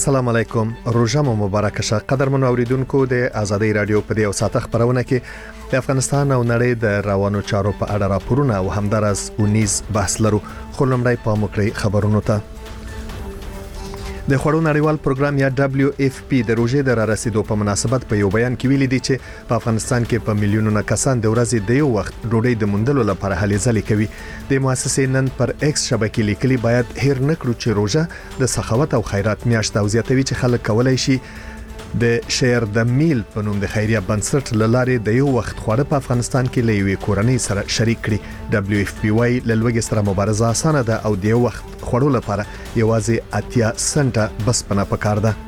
السلام علیکم. روژه مو مبارک شه. قدرمن اوریدونکو د ازادي رادیو په دې او ساعت خبرونه کې د افغانستان او نړۍ د روانو چارو په اړه راپورونه او همدارس ونیز بحث لرو. خو لمړی پام وکړئ خبرونو ته. د خوړو نړیوال پروګرام یا WFP د روژې د رارسیدو په مناسبت په یو بیان کې ویلي دی چې په افغانستان کې په میلیونونو کسان د ورځې د یو وخت ډوډۍ د موندلو لپاره هلې ځلې کوي. د مؤسسې نن پر ایکس شبکې لیکلي باید هیر نکړو چې روژه د سخاوت او خیرات میاشت او زیاتوي چې خلک کولای شي د شیر د میل په نوم د خیریه بنسټ لاره د یو وخت خواړه په افغانستان کې لوي کورنۍ سره شریک کړي. WFP وايي لږ سره مبارزه اسانه ده او د یو وخت خوړو لپاره یوازې 80 سنټه بس پنه پکار ده.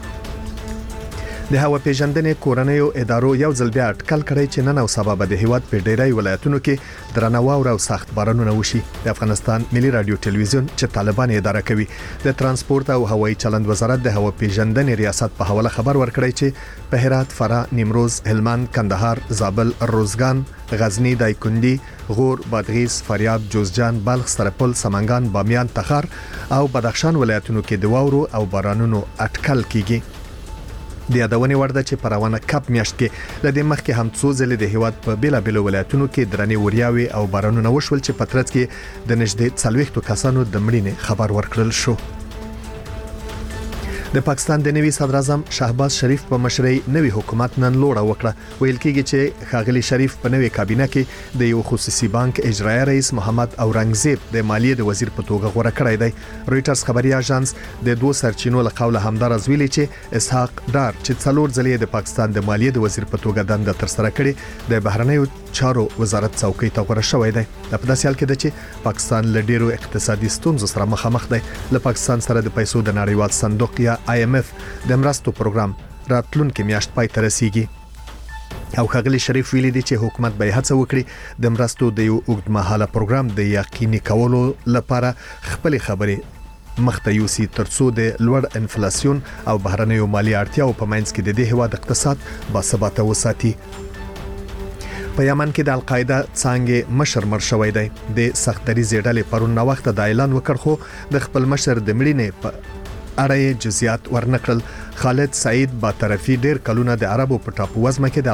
د هوا پیژندنې کورنۍ ادارو یو ځل بیا اټکل کړی چې نن او سبا به د هیواد په ډیری ولایتونو کې درنه واوره او سخت بارانونه وشي. د افغانستان ملي رادیو ټلویزیون چې طالبان اداره کوي د ترانسپورت او هوایي چلند وزارت د هوا پیژندنې ریاست په حواله خبر ورکړی چې په هرات، فراه، نیمروز، هلمند، کندهار، زابل، روزګان، غزنی، دایکنډي، غور، بادغیس، فاریاب، جوزجان، بلخ، سرپل، سمنګان، بامیان، تخار او بدخشان ولایتونو کې د واورو او بارانونو اټکل کیږي. د یادونې وړ ده چې په روانه کپ میاشت کې لدې مخکې هم څو ځلې د هیواد په بیلابیلو ولایتونو کې درنې وریاوي او بارانونه وشول چې په ترڅ کې د نږدې 40 کسانو د مړینې خبر ورکړل شو. د پاکستان د نوي صدر اعظم شهباز شریف په مشرۍ نوي حکومت نن لوړه وکړه. ویل کېږي چې ښاغلي شریف په نوي کابینه کې د یو خصوصي بانک اجرایي رئیس محمد اورنګزیب د مالیې د وزیر په توګه غوړه کړی دی. رويټرز خبري اژانس د دوه سرچینو له قوله همدارز ویلي چې اسحاق ډار چې څلور ځلې د پاکستان د مالیې د وزیر په توګه دنده تر سره کړې د بهرنیو چارو وزارت څوکۍ ته غوړه شوې ده. په داسې حال کې ده چې پاکستان له ډیرو اقتصادي ستونزو سره مخامخ دی. له پاکستان سره د پیسو د نړیوال صندوق یا IMF د مرستو پروګرام راتلونکي میاشت پای ته رسیږي. او ښاغلي شریف ویلي دي چې حکومت به هڅه وکړي د مرستو د یو اوږدمهاله پروګرام د یقیني کولو لپاره خپل خبرې مخته یوسي ترڅو د لوړ انفلیسیون او بهرنیو مالی اړتیاو په منځ کې د دې هیواد اقتصاد باثباته وساتي. په یمن کې د القاعده څنګه مشر مړ شوی دی. د سختري زیډلې پرون نو وخت د اعلان وکړ خو د خپل مشر د مړینې په اړه جزئیات ورنکړل. خالد سعید با طرفي ډیر کلونه د عربو په ټاپو وزمه کې د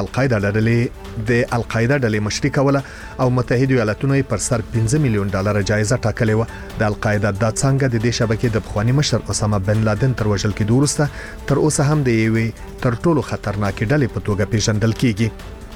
القاعده ډلې مشري کوله او متحده ایالاتونو پر سر 15 میلیون ډالر جایزه ټاکلې و. د القاعده د څنګه د دې شبکې د بخوانی مشر اسامه بن لادن تر وژل کېدو وروسته تر اوسه هم د یوې تر ټولو خطرناک ډلې په توګه پیژندل کیږي.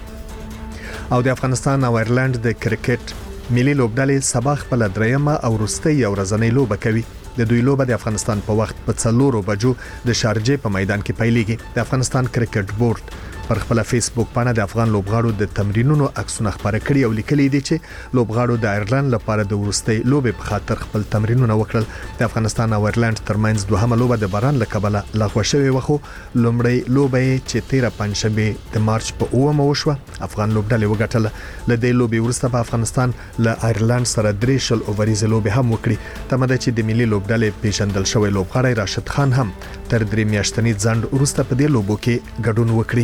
او د افغانستان او ایرلند د کرکټ ملي لوبډلې سبا خپل درېمه او وروستۍ ورځنۍ لوبه کوي. د دوی لوبه د افغانستان په وخت په 4 بجو د شارجې په میدان کې پیلېږي. د افغانستان کرکټ بورډ پر خپل فیسبوک باندې د افغان لوبغاړو د تمرینونو عکسونه خبره کړي او لیکلي دي چې لوبغاړو د ایرلند لپاره د وروستۍ لوبې په خاطر خپل تمرینونه وکړل. د افغانستان او ایرلند ترمنځ دوهمه لوبه د باران له کبله لغوه شوې و خو لومړی لوبه چې 13 پنځشنبه د مارچ په 9 وشوه افغان لوبډلې وګټله. له دې لوبې وروسته په افغانستان له ایرلند سره 3 اووريز لوبې هم وکړي. تمه ده چې د ملي لوبډلې پیژندل شوی لوبغاړی راشد خان هم تر 3 میاشتنی ځنډ وروسته په دې لوبو کې ګډون وکړي.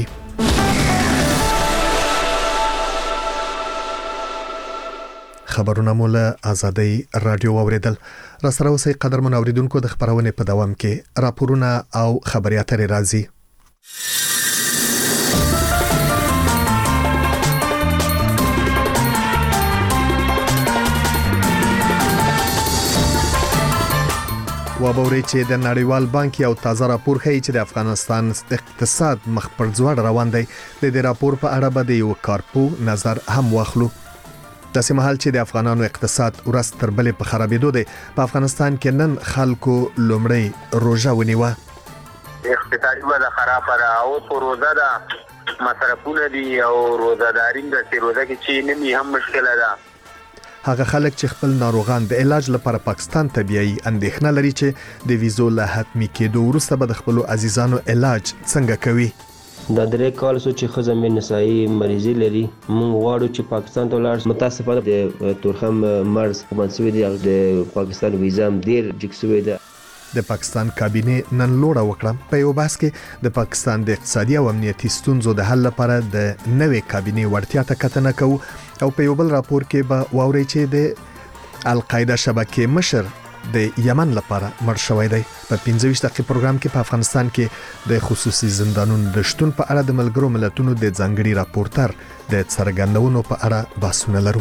خبرونه مولا ازادي رادیو اوریدل. را سره اوسئ قدرمن اوریدونکو د خبرونه په دوام کې راپورونه او خبري اترې راځي. وبوري چې د نړیوال بانک یو تازه راپور ښیي چې د افغانستان اقتصاد مخ پر ځوړ روان دی. د دې راپور په اړه به د یو کارپو نظر هم واخلو. داسې مهال چې د افغانانو اقتصاد ورځ تر بلې په خرابېدو دی. په افغانستان کې نن خلکو لومړی روژه ونیوه. اقتصادي وضع خراب را او روزه ده مصرفونه دي او روزداري د روزه کې چې نمی هم مشکله ده. هغه خلک چې خپل ناروغان د علاج لپاره پاکستان ته بیایي اندېښنه لري چې د ویزو له حتمي کېدو وروسته به د خپل عزیزانو علاج څنګه کوي. دا درې کال سو چې خزه مې نسایي مریضي لري. موږ غواړو چې پاکستان ته لاړ شو. متاسفانه د تورخم مرز منسوي دی د پاکستان ویزا ډیر جکسوي ده. د پاکستان کابینه نن لوړه وکړه. په یو بحث کې د پاکستان د اقتصادي او امنیتي ستونزو د حل لپاره د نوې کابینه وړتیا ته کتنه کوو او په یو بل راپور کې به واوري چې د القاعده شبکې مشر د یمن لپاره مړ شوی دی. په 25 دقیقې پروګرام کې په افغانستان کې د خصوصي زندانونو د شتون په اړه د ملګرو ملتونو د ځانګړي راپورټر د څرګندونو په اړه بحثونه لرو.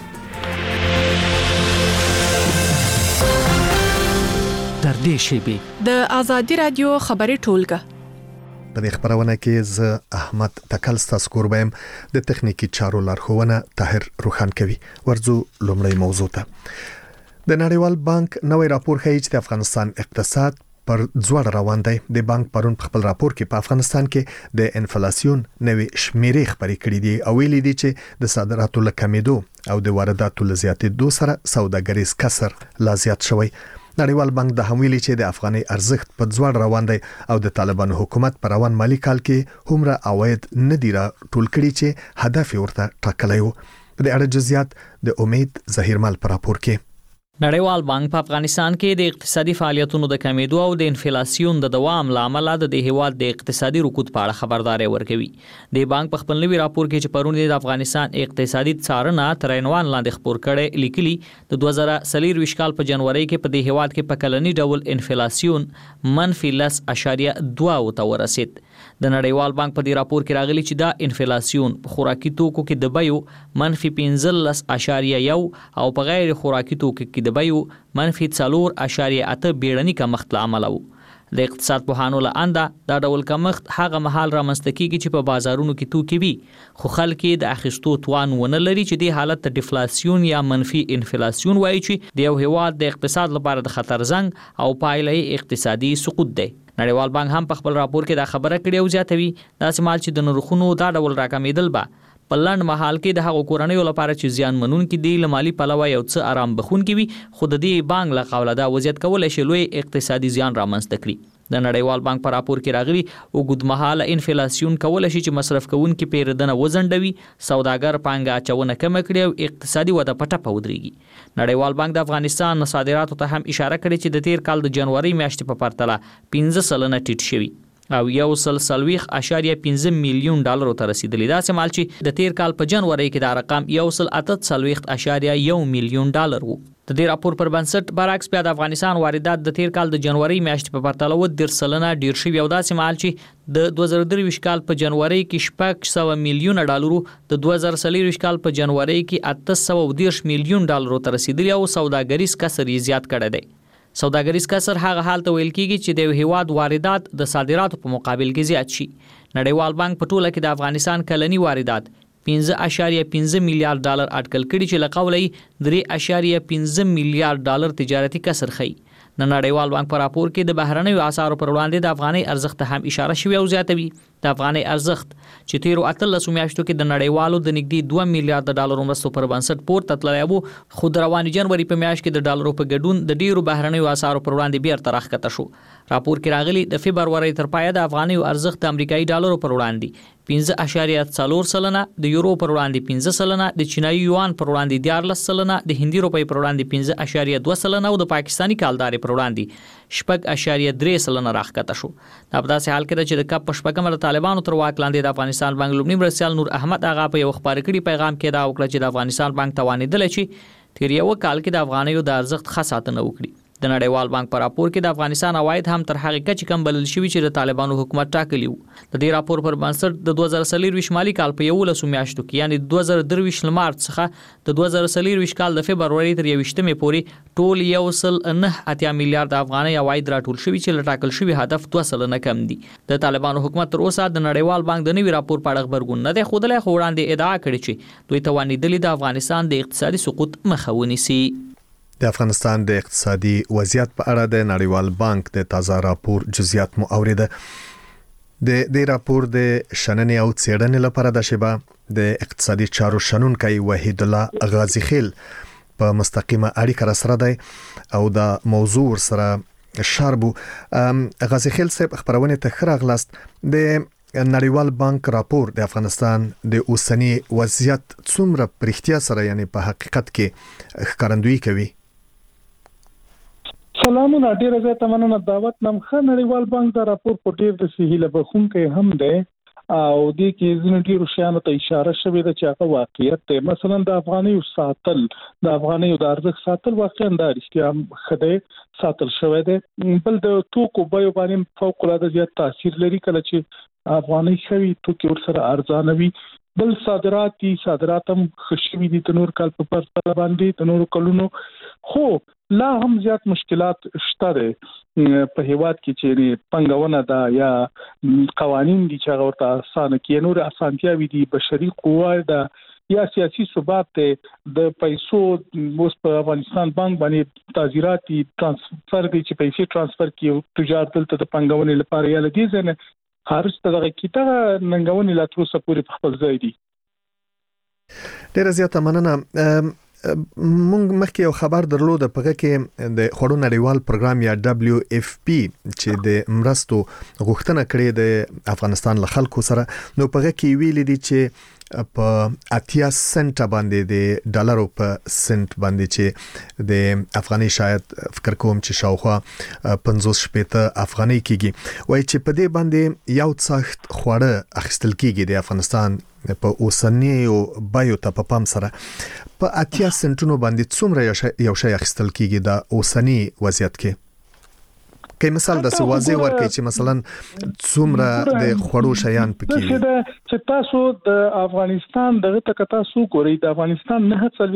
تر دې شیبې د آزادي رادیو خبري ټولګه په دې خبرونه کې ز احمد تکل ستاسو کوربم د تخنیکی چارو لارښوونه طاهر روخان کوي. ورځو لومړی موضوع ته. د نړیوال بانک نوې راپور ښیي چې د افغانستان اقتصاد پر ځوړ روان دی. د بانک پرون په خپل راپور کې په افغانستان کې د انفلیسیون نوې شمیرې خبرې کړې دي او ویلي دي چې د صادراتو لکمېدو او د وارداتو لزیاتېدو سره سوداګریز کسر لا زیات شوی. نړیوال بانک د همویلي چې د افغاني ارزښت په ځوړ روان دی او د طالبانو حکومت پر روان مالی کال کې همره عواید نه دی را ټول کړي چې هدف ورته ټاکلی و. په دې اړه جزئیات د امید ظهیرمل پر راپور کې. نړیوال بانک په افغانستان کې د اقتصادي فعالیتونو د کمیدو او د انفلیسیون د دوام لامل د هیواد د اقتصادي رکود په اړه خبرداري ورکوي. د بانک په خپل نوي راپور کې چې پرون د افغانستان اقتصادي څارنه تر عنوان لاندې خبر کړي لیکلي د 2023 کال په جنوري کې په دې هیواد کې په کلني ډول انفلیسیون -0.2 ته ورسید. د نړیوال بانک په دې راپور کې راغلي چې دا انفلیسیون په خوراکي توکو کې د بیو -15.1 او په غیر خوراکي توکو کې د بیو -4.8 بیړني کمښت لامل وو. د اقتصاد پوهانو له انده دا ډول کمښت هغه مهال رامنځته کیږي چې په بازارونو کې توکي وي خو خلک د اخیستو توان ونه لري چې د حالت ته ډیفلیسیون یا منفي انفلیسیون وایي چې د یو هیواد د اقتصاد لپاره د خطر زنګ او پایلې اقتصادي سقوط دی. نړیوال بانک هم په خپل راپور کې دا خبره کړې او زیاتوي دا سمال چې د نرخونو دا ډول راکمېدل به په لنډ مهال کې د هغو کورنیو لپاره چې زیان منونکي دي له مالي پلوه یو څه آرام بخونکي وي خو د دې بانک له قوله دا وضعیت کولی شي لوی اقتصادي زیان رامنځته کړي. د نړیوال بانک په راپور کې راغلي اوږدمهاله انفلیسیون کولی شي چې مصرف کوونکي پیرودنه وځنډوي، سوداګر پانګه اچونه کمه کړي او اقتصادي وده په ټپه ودرېږي. نړیوال بانک د افغانستان صادراتو ته هم اشاره کړې چې د تیر کال د جنوري میاشتې په پرتله 15% ټیټ شوي او 1.15 میلیون ډالر ته رسیدلی. دا سمال چې د تیر کال په جنوري کې دا رقم 1.48 میلیون ډالر وو. د دې راپور پر بنسټ برعکس بیا د افغانستان واردات د تیر کال د جنوري میاشتې په پرتله 10% ډیر شوي او دا سمال چې د 2023 کال په جنوري کې 600 میلیون ډالر د 2023 کال په جنوري کې 810 میلیون ډالر ته رسیدلی او سوداګریز کسر یې زیات کړی دی. سوداګریز کسر هغه حال ته ویل کیږي چې د هیواد واردات د صادراتو په مقابل کې زیات شي. نړیوال بانک په ټوله کې د افغانستان کلنی واردات 15.5 میلیارډ ډالر اټکل کړي چې له قوله 3.5 میلیارډ ډالر تجارتي کسر خي. د نړیوال بانک په راپور کې د بهرنیو اسعارو پر وړاندې د افغاني ارزښت ته هم اشاره شوې او زیاتوي. د افغاني ارزښت چې تیرو 13 میاشتو کې د نړیوالو د نږدې 2 میلیارډ ډالرو مرستو پر بنسټ پورته تللی وو خو د رواني جنوري په میاشت کې د ډالرو په ګډون د ډیرو بهرنیو اسعارو پر وړاندې بیرته راښکته شو. راپور کې راغلي د فبروري تر پایه د افغانیو ارزښت د امریکایي ډالرو پر وړاندې 5.4%، د یورو پر وړاندې 5%، د چینایي یوان پر وړاندې 14%، د هندي روپۍ پر وړاندې 5.2% او د پاکستاني کالدارې پر وړاندې 6.3% راښکته شو. دا په داسې حال کې ده چې د کپ په شپږمه د طالبانو تر واک لاندې د افغانستان بانک لومړي مرستیال نور احمد آغا په یو خبري کړي پیغام کې دا وکړه چې د افغانستان بانک توانیدل چې تیر یو کال کې د افغانیو د ارزښت ښه ساتنه وکړي. د نړیوال بانک په راپور کې د افغانستان عواید هم تر هغه کچې کم بلل شوي چې د طالبانو حکومت ټاکلی وو. د دې راپور پر بنسټ د 2023 مالي کال په 11 میاشتو کې یعنی 2023 مارچ څخه د 2023 کال د فبروري تر 21 پورې ټول 1.9 میلیارډ افغاني عواید راټول شوي چې له ټاکل شوي هدف 2% کم دي. د طالبانو حکومت تر اوسه د نړیوال بانک د نوي راپور په اړه خبرګون نه دی ښودلی خو وړاندې ادعا کړې چې دوی توانیدلي د افغانستان د اقتصادي سقوط مخه ونیسي. د افغانستان د اقتصادي وضعیت په اړه د نړیوال بانک د تازه راپور جزئیات مو اوریده. د دې راپور د شننې او څېړنې لپاره د شبا د اقتصادي چارو شنونکي وحید الله غازی خیل په مستقیمه اړیکه را سره دی او د موضوع سره شاربو. غازی خیل صاحب خبرونه ته خراغلاست. د نړیوال بانک راپور د افغانستان د اوسنی وضعیت څومره پرختیا سره یعنی په حقیقت کې ښکارندویي کوي؟ سلامونه، ډیره زیاته مننه دعوت. نمخه نړیوال بانک دا راپور په ډیر د صحیح لبخونکې هم دی او د کې ځینې ډیرو شیانو ته اشاره شوې ده چې هغه واقعیت دی. مثلا د افغاني ساتل د افغاني د ارزښت ساتل واقعا د رښتیا خدای ساتل شوی دی. بل د توکو بیو باندې فوق العاده زیات تاثیر لري کله چې افغاني شوی توکي ورسره ارزانه وي. بل صادرات هم خشوي دي د نور کال په پرتله باندې د نور کلونو، خو لا هم زیات مشکلات شته دي په هیواد کې چې پنګونه ده یا قوانين دي چې هغه ورته اسانه کې نور اسانتیاوي دي، بشري قوه ده یا سیاسي ثبات ته د پیسو اوس په افغانستان بانک باندې تاجرات ترانسفر دي چې پیسې ترانسفر کیو تجارت دلته د پنګونې لپاره یا لدی ځنه خارج ته دغه کیته ننګونې لا تر اوسه پورې په خپل ځای دي. ډیره زیاته مننه. مونږ مخکې یو خبر درلود په کې د خړو نړیوال پروګرام یا WFP چې د مرستو غوښتنه کړې د افغانستان له خلکو سره، نو په کې ویل دي چې په 80 سنت باندې د ډالرو په سنت باندې چې د افغاني شاید فکر کوم چې شاوخوا 50 شپېته افغاني کېږي، وای چې په دې باندې یو څخه خوړه اخیستل کېږي د افغانستان په اوسنیو بایو ته په پام سره په 80 سنټونو باندې څومره یو شی اخیستل کېږي د اوسنی وضعیت کې. کې مثال د سوازي ورکې چې مثلا څومره د خړو شیان پکې چې تاسو د افغانستان دغه تک تاسو ګورئ د افغانستان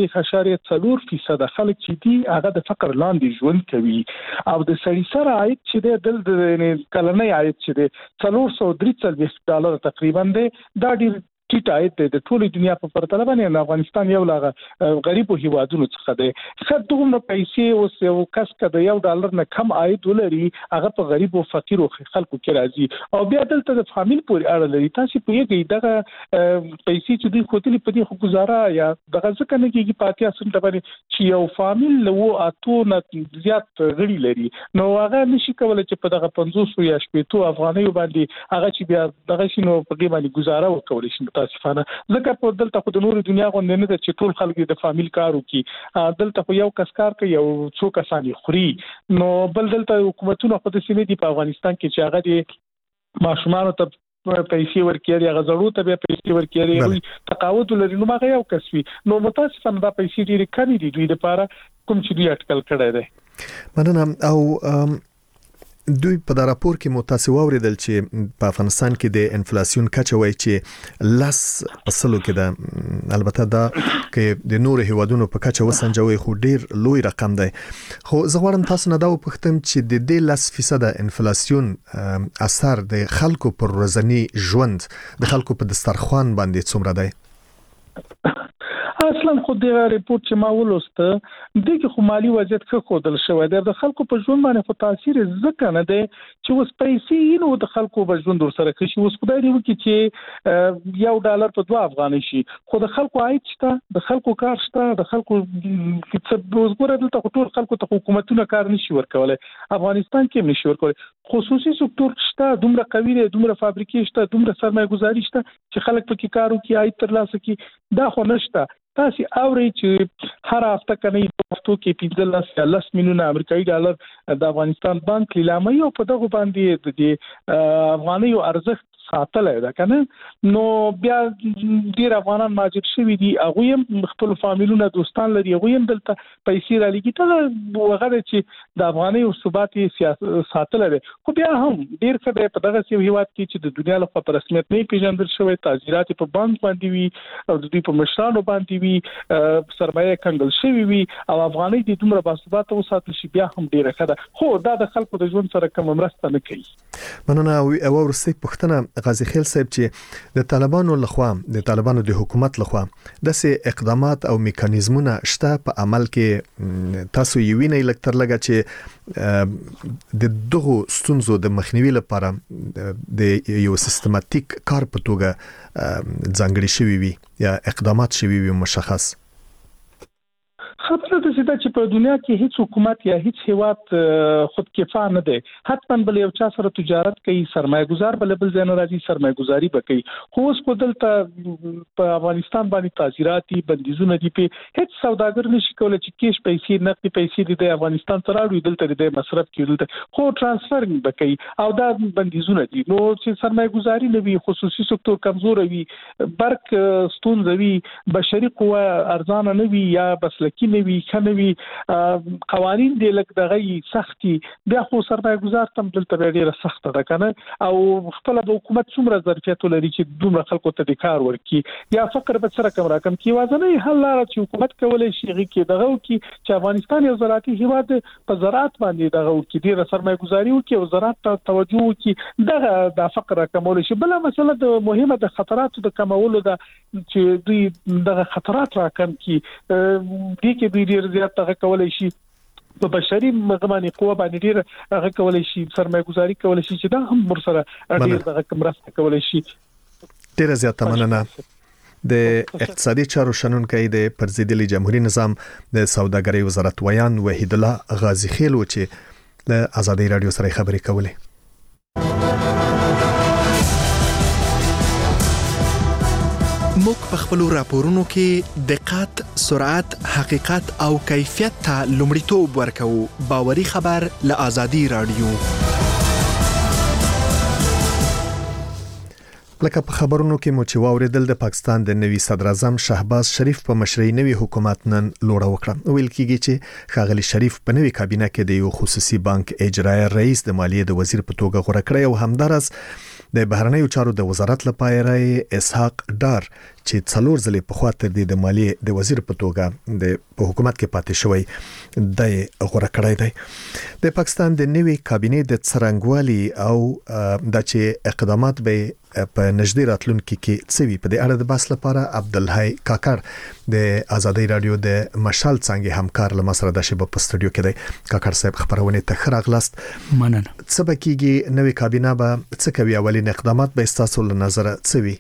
9.4% خلک چې دي هغه د فقر لاندې ژوند کوي او د سړي سره عاید چې د کلنۍ عاید چې د $433 تقریبا دی، دا ډیر ټیټ عاید دی د ټولې دنیا په پرتله باندې. افغانستان یو لاغه غریبو هیوادونو څخه دی. خدومره پیسې اوس یو کس کده $1 نه کم عاید ولري هغه په غریبو فقیرو خلکو کې راځي او بیا دلته د فامیل پورې اړه لري. تاسو په یوه دغه پیسې چې دوی خوتلې په دې خو گزاره یا دغه ځکه نه کېږي پاتیا سم ټبري چې یو فامیل له اتو نه زیات غړي لري، نو هغه نشي کولای چې په دغه 500 یا 80 افغانۍ باندې هغه چې بیا دغه شنو په دې باندې گزاره وکولای شي. متاسفانه ځکه په دلته خو د نور دنیا غو نه ده چې ټول خلک د فامیل کارو کې دلته خو یو کس کار کوي یو څو کسان خوري، نو بل دلته حکومتونه خو د سیمې دی په افغانستان کې چې هغه د ماشومان ته پیسې ورکړي هغه ضرورت به پیسې ورکړي تقاعد لري، نو هغه یو کسوي، نو متاسفانه دا پیسې ډېرې کمې دي دوی لپاره کوم چې دوی اټکل کړی دی. مننه. او دوی په دا راپور کې متاسو اوریدل چې په افغانستان کې د انفلیسیون کچه وای چې 10% کې ده، البته دا کې د نور هیوادونو په کچه وسنجوي خو ډیر لوی رقم دی. خو زه غواړم تاسو نه دا وپوښتم چې د دې 10% انفلیسیون اثر د خلکو پر ورځنی ژوند د خلکو په دسترخوان باندې څومره دی؟ اصلا خو د ریپورت چې ما ولوسته دغه خو مالی وضعیت ښه خودل شوی دی، د خلکو په ژوند باندې خو تاثیر ځکه نه دی چې اوس پیسې نو د خلکو په ژوند سره کې شي. اوس خدای دې وکړي چې $1 په 2 افغانۍ شي، خو د خلکو عاید شته، د خلکو کار شته، د خلکو وګوره دلته ټول خلکو ته حکومتونه کار نشي ورکولای، افغانستان کې نشي ورکولای. خصوصي سکتور شته، دومره قوي دی، دومره فابریکې شته، دومره سرمایه گذاري شته چې خلک پکې کار وکړي عاید ترلاسه کړي، دا خو نشته. تاسو اوري چې هر هفته کني هفتو کې 15 میلیون امریکایي ډالر د افغانستان بانک لیلامي او په دغه باندې د افغاني ارزښت ساتل ده کنه، نو بیا ډیر افغانان ماجر شوی دي، هغه هم خپل فامیلونه دوستان لري، هغه هم دلته پیسې را لګي ته وغه چې د افغاني او ثبات سیاست ساتل ده. خو بیا هم ډیر څه په دغه یو هیواد کې چې د دنیا لپاره په رسمیت نه پیژندل شوی، تاجرات په بانک باندې وي او د دې په مشرانو باندې وي، سرمایه کنګل شوی وي او افغاني د دومره باثبات او ساتل شي بیا هم ډیره ښه ده، خو دا د خلکو د ژوند سره کوم مرسته نه کوي. مننه. او ورسې پښتنه غازی خیل صاحب چې د طالبانو لخوا د طالبانو د حکومت لخوا داسې اقدامات او میکانیزمونه شته په عمل کې، تاسو یې وینئ لکتر لګه چې د دغه ستونزو د مخنیوي لپاره د یو سیستماتیک کار په توګه ځانګړي شوی وي یا اقدامات شوی وي مشخص؟ خبره ده چې په دنیا کې هیڅ حکومت یا هیڅ هیواد خودکفا نه دی. حتما بل یو چا سره تجارت کوي، سرمایه گذار بل ځای نه راځي، سرمایه گذاري وکړي. خو اوس په دلته په افغانستان باندې تعزیراتي بندیزونه دي، په هیڅ سوداګر نشي کولای چې کیش پیسې نقدي پیسې د افغانستان ته راوړي دلته د مصرف کیدل خو ترانسفر وکړي او دا بندیزونه دي. نو چې سرمایه گذاري نه وي، خصوصي سکتور کمزور وي، برق ستونزه وي، بشري قوه ارزانه نه وي یا مسلکي نه وي، خنه وي، قوانين دي لکه دغه سختي، بیا خو سرمایه گذار تم دلته ډیره سخته ده کنه. او خپل د حکومت څومره ظرفیت لري چې دومره خلکو ته د کار ورکړي یا فقر به سره کم راکم کی وازنه حل لاره چې حکومت کولای شي کې دغه کی چې افغانستان یو زراعتي هیواد په زراعت باندې دغه کی ډیره سرمایه گذاري وکړي او زراعت ته توجه وکړي، دغه د فقر کمول شي. بل مسله د مهمه د خطراتو د کمولو ده چې دوی دغه خطرات راکم کی دي کې دوی ډیر زیات دغه کولای شي په بشري مغماني قوه باندې ډیر هغه کولای شي سرمایه گذاري کولای شي چې دا هم ورسره ډیر دغه کمرسته کولای شي. ډیر زیات مننه. د اقتصادي چارو شنونکي د پرزیدلي جمهوریت نظام د سوداګرۍ وزارت ویان وحید الله غازی خیل و چې له آزادۍ رادیو سره خبرې کولې. موږ په خپل راپورونو کې دقت، سرعت، حقیقت او کیفیت ته لومړیتوب ورکوو. باوري خبر له آزادۍ رادیو. لکه په خبرونو کې مو چې واوریدل، د پاکستان د نوي صدر اعظم شهباز شریف په مشرۍ نوي حکومت نن لوړه وکړه. ویل کېږي چې ښاغلي شریف په نوي کابینه کې د یو خصوصي بانک اجرایي رئیس د مالیې د وزیر په توګه غوړه کړی او همدارس د بهرنیو چارو د وزارت لپاره اسحاق ډار چې څلور ځلې په خوا تر دې د مالیې د وزیر په توګه د په حکومت کې پاتې شوی د غوړه کړی دی. د پاکستان د نوي کابینه د څرنګوالي او د چې اقدامات به په نږدې راتلونکي کې څوي په دې اړه د بحث لپاره عبدالحی کاکر د آزادۍ رادیو د مشال څنګه همکار لمسره د شبه په استودیو کې دی. کاکر صاحب خبرونه ته خراغلاست. مننه. څه بکیږي نوې کابینه به څه کوي؟ اولین اقدامات به تاسو له نظر څوي؟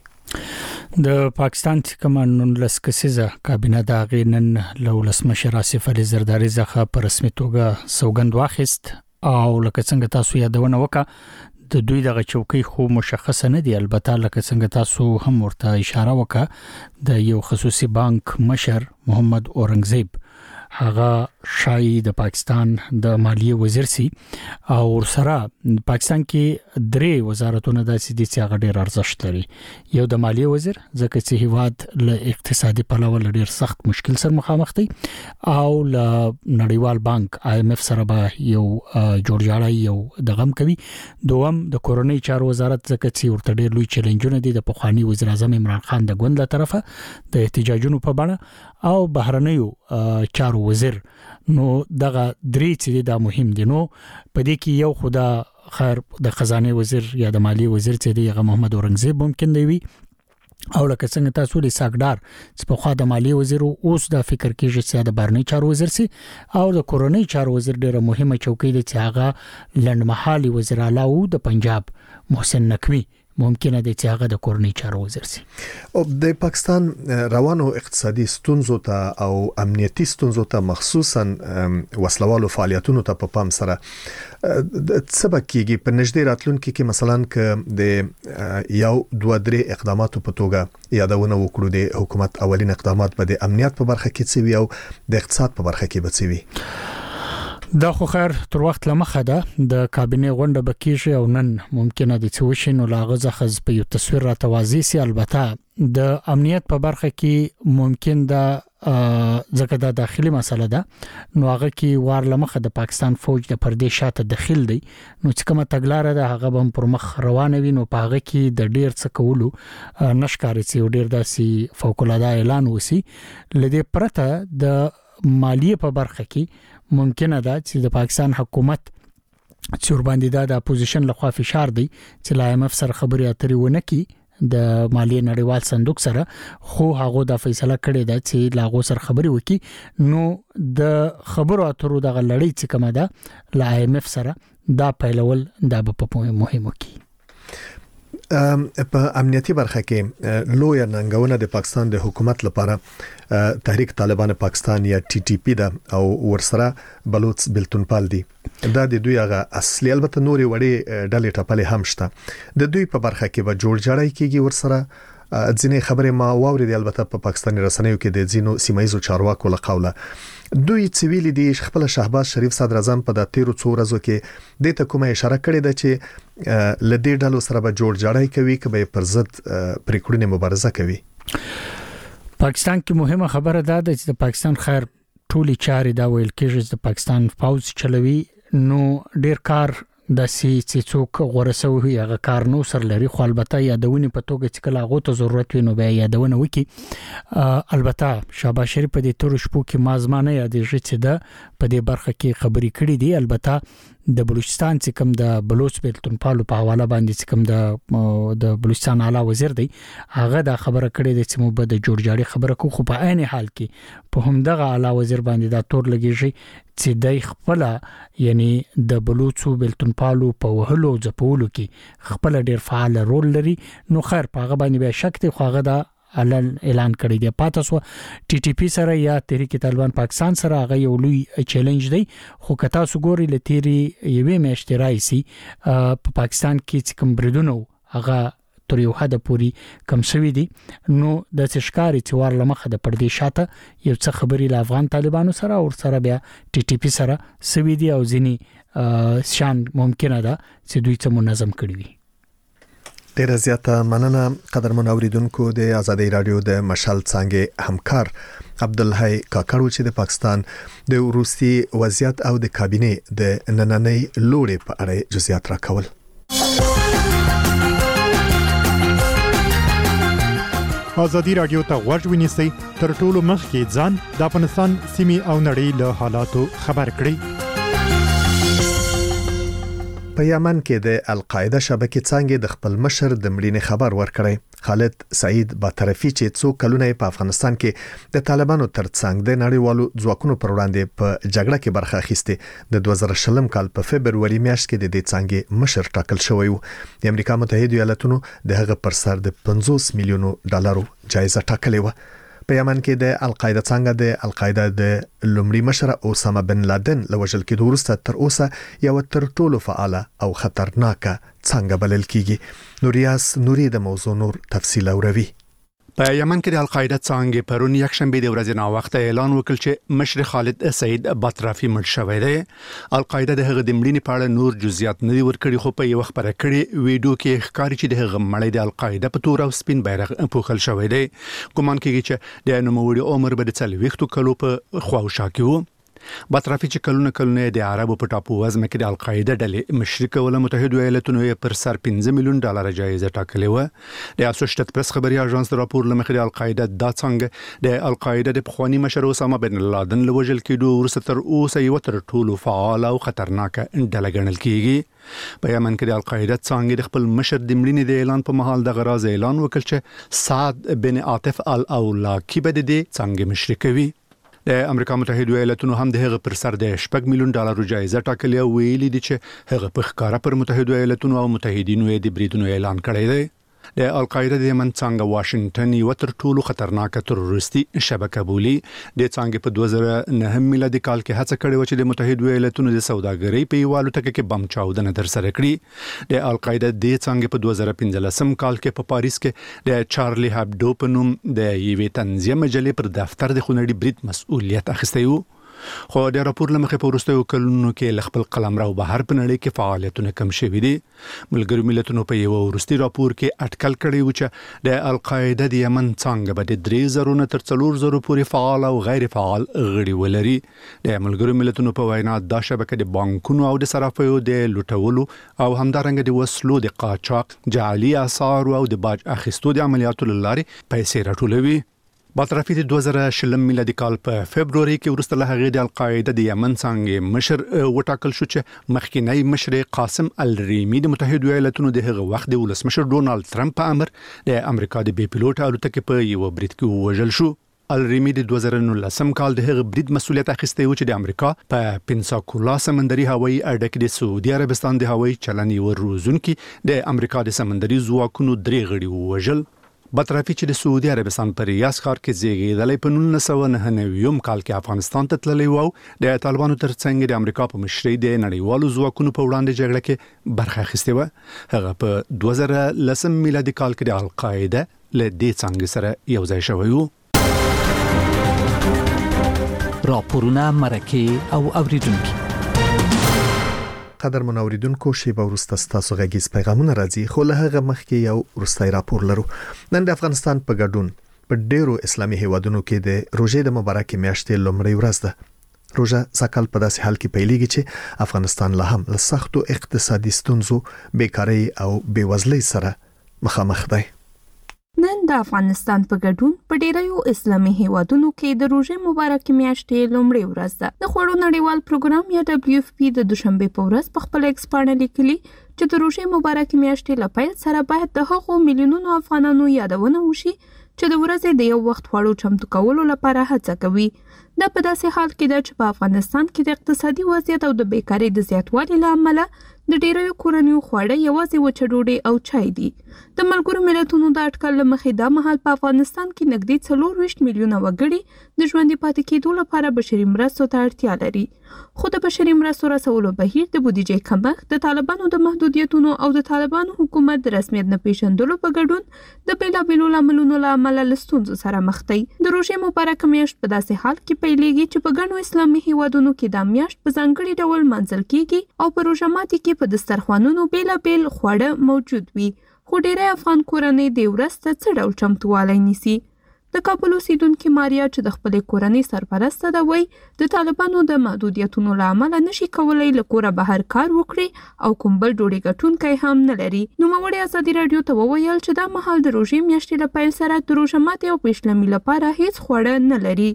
د پاکستان کمانون لسکسیزه کابینه د غینن لولس مشر آصف علي زرداری ځخه په رسمي توګه سوګند واخیست او لکه څنګه تاسو یادونه وکړه د دوی دغه چوکۍ خو مشخصه نه دی. البته لکه څنګه تاسو هم ورته اشاره وکړه د یو خصوصي بانک مشر محمد اورنګزیب هغه شای د پاکستان د مالیې وزیر سي او سره پاکستان کې درې وزارتونه داسې دي چې هغه ډېر ارزښت لري. یو د مالیې وزیر ځکه چې هیواد له اقتصادي پلوه ډېر سخت مشکل سره مخامخ دی او له نړیوال بانک IMF سره به یو جوړجاړی یو دغم کوي. دوم د کورونی چارو وزارت ځکه چې ورته ډېر لوی چیلنجونه دي د پخوانی وزیر اعظم عمران خان د ګوند له طرفه د احتجاجونو په بڼه او بهرنیو چارو وزیر. نو دغه درې چې دا مهم دي. نو په دې کې یو خدا خیر د خزانه وزیر یا د مالیې وزیر چې دی هغه محمد اورنګزیب ممکن دی وي او لکه څنګه تاسو لري ساګدار چې په خوا د مالیې وزیر اوس د فکر کېږي چې د بهرنی چارو وزیر سي او د کورونی چارو وزیر ډیره مهمه چوکۍ ده چې هغه لنډمحالي وزیر اعلی او د پنجاب محسن نقوی ممکنه ده چې هغه د کورنی چارو وزیر سي. او د پاکستان روانو اقتصادي ستونزو ته او امنیتي ستونزو ته مخصوصا وسلوالو فعالیتونو ته په پام سره څه بکیږي په نږدې راتلونکي کې؟ مثلا ک د یو دوه درې اقداماتو په توګه یادونه وکړو د حکومت اولین اقدامات به د امنیت په برخه کې څه وي او د اقتصاد په برخه کې به څه وي؟ دا خو خیر تر وخت لمخه ده د کابینه غونډه بکیږي او نن ممکنه د څوشن او لاغزه خز په یو تصویر را توازی سي. البته د امنیت په برخه کې ممکن ده ځکه دا داخلي مسله ده نو هغه کې وار لمخه د پاکستان فوج د پردې شاته داخل دی نو چې کومه تګلارې ده هغه به پر مخ روانه وي. نو په هغه کې د ډیر څه کولو نشکاري چې ډیر داسي فوق العاده اعلان وسی. لدې پرته د مالیې په برخه کې ممکنه ده چې د پاکستان حکومت چې ور باندې د اپوزیشن لخوا فشار دی چې لا IMF سره خبرې اترې ونه کی د مالیې نړیوال صندوق سره خو هغه د فیصله کړې ده چې لاغو سره خبرې وکي. نو د خبرو اترو د غلړې چې کومه ده لا IMF سره دا پیلول دا په مهمه کې په امنیتي برخه کې لوی ننګونه د پاکستان د حکومت لپاره تحریک طالبان پاکستان یا ټي ټي پی ده او ورسره بلوچ بلتونپال دي. دا د دوی هغه اصلي البته نوري وړي ډلې ټپلې هم شته. د دوی په برخه کې به جوړ جاړی کیږي ورسره ځینې خبرې ما واورېدې البته په پاکستاني رسنیو کې د ځینو سیمایي چارواکو له قوله دوی سیویل دي خپل شهباز شریف صدر اعظم په د 13 ورځو کې د ته کومه اشاره کړې ده چې لدې ډلو سره به جوړ جاړی کوي کبه پر ضد پریکړې مبارزه کوي. پاکستان کې مهمه خبره ده چې د پاکستان خیر ټولي چارې دا ویل کېږي چې پاکستان فوج چلوي نو ډیر کار د چې څوک غورسوي هغه کار نو سر لري خو البته یادونه په توګه چې کله هغه ته ضرورت وي نو به یادونه وکي. البته شهباز شریف په دې تور شپو کې مازمانه یادېږي چې د په دې برخه کې خبرې کړې دي. البته د بلوچستان چې کوم د بلوچ بلتونپالو په حواله باندې چې کوم د بلوچستان اعلی وزیر دی هغه دا خبره کړې ده چې مو به د جوړ جاړي خبره کو خو په عین حال کې په همدغه اعلی وزیر باندې دا تور لګیږي چې د خپل یعنی د بلوچو بلتونپالو په وهلو ځپولو کې خپل ډیر فعال رول لري. نو خیر په هغه باندې به شک دی خو هغه دا اعلان کړی دی. پاتاسو ټي ټي پی سره یا تحریک طالبان پاکستان سره هغه یو لوی چیلنج دی خو کتا سګوري لتيري یوې میاشتې راځي په پاکستان کې چې کوم بریدونو هغه تر یو حد پورې کم شوی دي نو د څشکاري چې ور لمخه د پردي شاته یو څه خبري ل افغان طالبانو سره او سره بیا ټي ټي پی سره سوي دي او ځینی شان ممکنه ده چې دوی څه منظم کړي وي. ډیره زیاته مننه قدرمن اوریدونکو د آزادۍ رادیو د مشال څنګه همکار عبدالحی کاکړو چې د پاکستان د روسي وضعیت او د کابینه د نننۍ لوړې په اړه جزئیات راکول. آزادۍ رادیو ته غوږ ونیسئ تر ټولو مخکې ځان د افغانستان سیمې او نړۍ له حالاتو خبر کړئ. په یمن کې د القاعده شبکې څنګه د خپل مشر د مړینې خبر ورکړی. خالد سعید باطرفي چې څو کلونه په افغانستان کې د طالبانو ترڅنګ د نړیوالو ځواکونو پر وړاندې په جګړه کې برخه اخیسته د 2020 کال په فبرवरी میاشت کې د دې څنګه مشر ټاکل شوی و. د امریکا متحده ایالاتونو د هغه پر سر د 50 میلیونو ډالرو جایزه ټاکلې و. په یمن کې د القاعده څنګه د القاعده د لومړي مشر اسامه بن لادن لوجل کې وروسته تر اوسه یو تر ټولو فعال او خطرناک څنګه بلل کیږي. نوریاس نوري د موضوع نور تفصیل اوروي. په یمن کې د القاعده څنګه پرون یک شنبه د ورځې نا وخت اعلان وکړ چې مشر خالد سعید باطرفي مړ شوی دی. القاعده د هغه د مړینې په اړه نور جزئیات نه ورکړي خو په یو خبره کړي ویډیو کې ښکاري چې د هغه مړی د القاعده په تور او سپین بیرغ پوښل شوی دی. ګومان کېږي چې د نوموړي عمر به د 40 کلو په خواوشا کې وو. باطرفي چې کلونه د عربو په ټاپو وزمه کې د القاعده ډلې مشرک ول متحده ایالاتونو پر سر 15 میلیون ډالر جایزه ټاکلې و. د اسوسییټډ پریس خبري اژانس د راپور لمخې د القاعده د څنګه د القاعده د پخوانی مشر اسامه بن لادن لوجل کېدو ورسته تر اوسه یو تر ټولو فعال او خطرناک ډله ګڼل کیږي. په یمن کې د القاعده څنګه د خپل مشر د مړینې د اعلان په محل د غراز اعلان وکړ چې سعد بن عاطف الاولاکی به د څنګه مشرک وي. د امریکا متحده ایالاتونو هم د هغه پر سر د 8 میلیون ډالر جایزه ټاکلې او ویلي دي چې هغه په ښکارا پر متحده ایالاتونو او متحدینو د بریدونو اعلان کړی دی. د القاعده د یمن څنګه واشنگټن یو تر ټولو خطرناک تروریستي شبکه بولی. د څنګه په 2009 میلادي کال کې هڅه کړې و چې د متحده ایالاتونو د سوداګرۍ په یوالو ټکي کې بم چاودنه تر سره کړي. د القاعده د څنګه په 2015 کال کې په پاریس کې د چارلی هابډو په نوم د یوې تنظیم مجلې پر دفتر د خونړي برید مسؤلیت اخیستی و. خو د راپور لمخې په وروستیو کلونو کې خپل قلمرو بهر په نړۍ کې فعالیتونه کم شوي دي. ملګرو ملتونو په یو وروستي راپور کې اټکل کړی و چې د القاعده د یمن څنګه به د 3000 نه تر 4000 پورې فعال او غیر فعال غړي ولري. د ملګرو ملتونو په وینا دا شبکه د بانکونو او د صرافیو د لوټولو او همدارنګه د وسلو د قاچاق، جعلي آثار او د باج اخیستو د عملیاتو لارې پیسې راټولوي. باطرفي د 2020 میلادي کال په فبرवरी کې ورسته له هغې د القاعده د یمن څنګه مشر وټاکل شو چې مخکینی مشر قاسم الریمی د متحده ایالاتونو د هغه وخت د ولسمشر ډونالد ترامپ په امر د امریکا د بي پيلوټ الوتکې په یو برید کې وژل شو. الریمی د 2019 کال د هغه برید مسولیت اخیسته و چې د امریکا په پنساکولا سمندري هوایي اډه کې د سعودي عربستان د هوایي چلنې وروزونکي د امریکا د سمندري ځواکونو درې غړي وژل. بطرافي چې د سعودي عربستان پر ریاض ښار کې زیږیدلی په 1999 کال کې افغانستان ته تللی و د طالبانو ترڅنګ د امریکا په مشرۍ د نړیوالو ځواکونو په وړاندې جګړه کې برخه اخیستې و. هغه په 2010 میلادي کال کې د القاعده له دې څنګه سره یو ځای شوی و. راپورونه مرکه او اوریدونکو قدر منوریدونکو شیبه ورسته ستاسو غږیز پیغامونه راځي خو له هغه مخکې یو ورستای راپور لرو. نن د افغانستان په ګډون په ډیرو اسلامي هیوادونو کې د روزې د مبارکې میاشتې لومړۍ ورځ ده. روزه سکل په داسې حال کې پیلېږي چې افغانستان لا هم له سختو اقتصادي ستونزو، بیکارۍ او بیوزلۍ سره مخامخ دی. نن د افغانستان په ګډون په ډیرو اسلامي هیوادونو کې د روزې مبارکې میاشتې لومړۍ ورځ ده. د خوړو نړیوال پروګرام یا WFP د دوشنبه په ورځ په خپل ایکس باندې لیکلي چې د روزې مبارکې میاشتې لپاره سره باید د هغو میلیونونو افغانانو یادونه وشي چې د ورځې د یو وخت خوړو چمتو کولو لپاره هڅه کوي. دا په داسې حال کې ده چې په افغانستان کې د اقتصادي وضعیت او د بیکارۍ د زیاتوالي له امله د ډیرو کورنیو خواړه یوازې وچه ډوډۍ او چای دي. د ملګرو ملتونو د اټکل له مخې دا مهال په افغانستان کې نږدې 24 میلیونه وګړي د ژوندي پاتې کېدو لپاره بشري مرستو ته اړتیا لري. خو د بشري مرستو رسولو بهیر د بودیجې کمښت، د طالبانو د محدودیتونو او د طالبانو حکومت د رسمیت نه پیژندلو په ګډون د بیلابیلو لاملونو له امله له ستونزو سره مخ دي. د روزې مبارکه میاشت په داسې حال کې پیلېږي چې په ګڼو اسلامي هیوادونو کې دا میاشت په ځانګړي ډول منځل کېږي او په روژه ماتي کې په دسترخوانونو بیلابیل خواړه موجود وي. خو ډیری افغان کورنۍ د ورځ ته څه ډول چمتووالی نیسي؟ د کابل اوسیدونکې ماریا چې د خپلې کورنۍ سرپرسته ده وایي د طالبانو د محدودیتونو له امله نشي کولی له کوره بهر کار وکړي او کوم بل ډوډۍ ګټونکی هم نه لري. نوموړې ازادي راډیو ته وویل چې دا مهال د روژې میاشتې له پیل سره د روژه ماتې او پیشلمي لپاره هیڅ خواړه نه لري.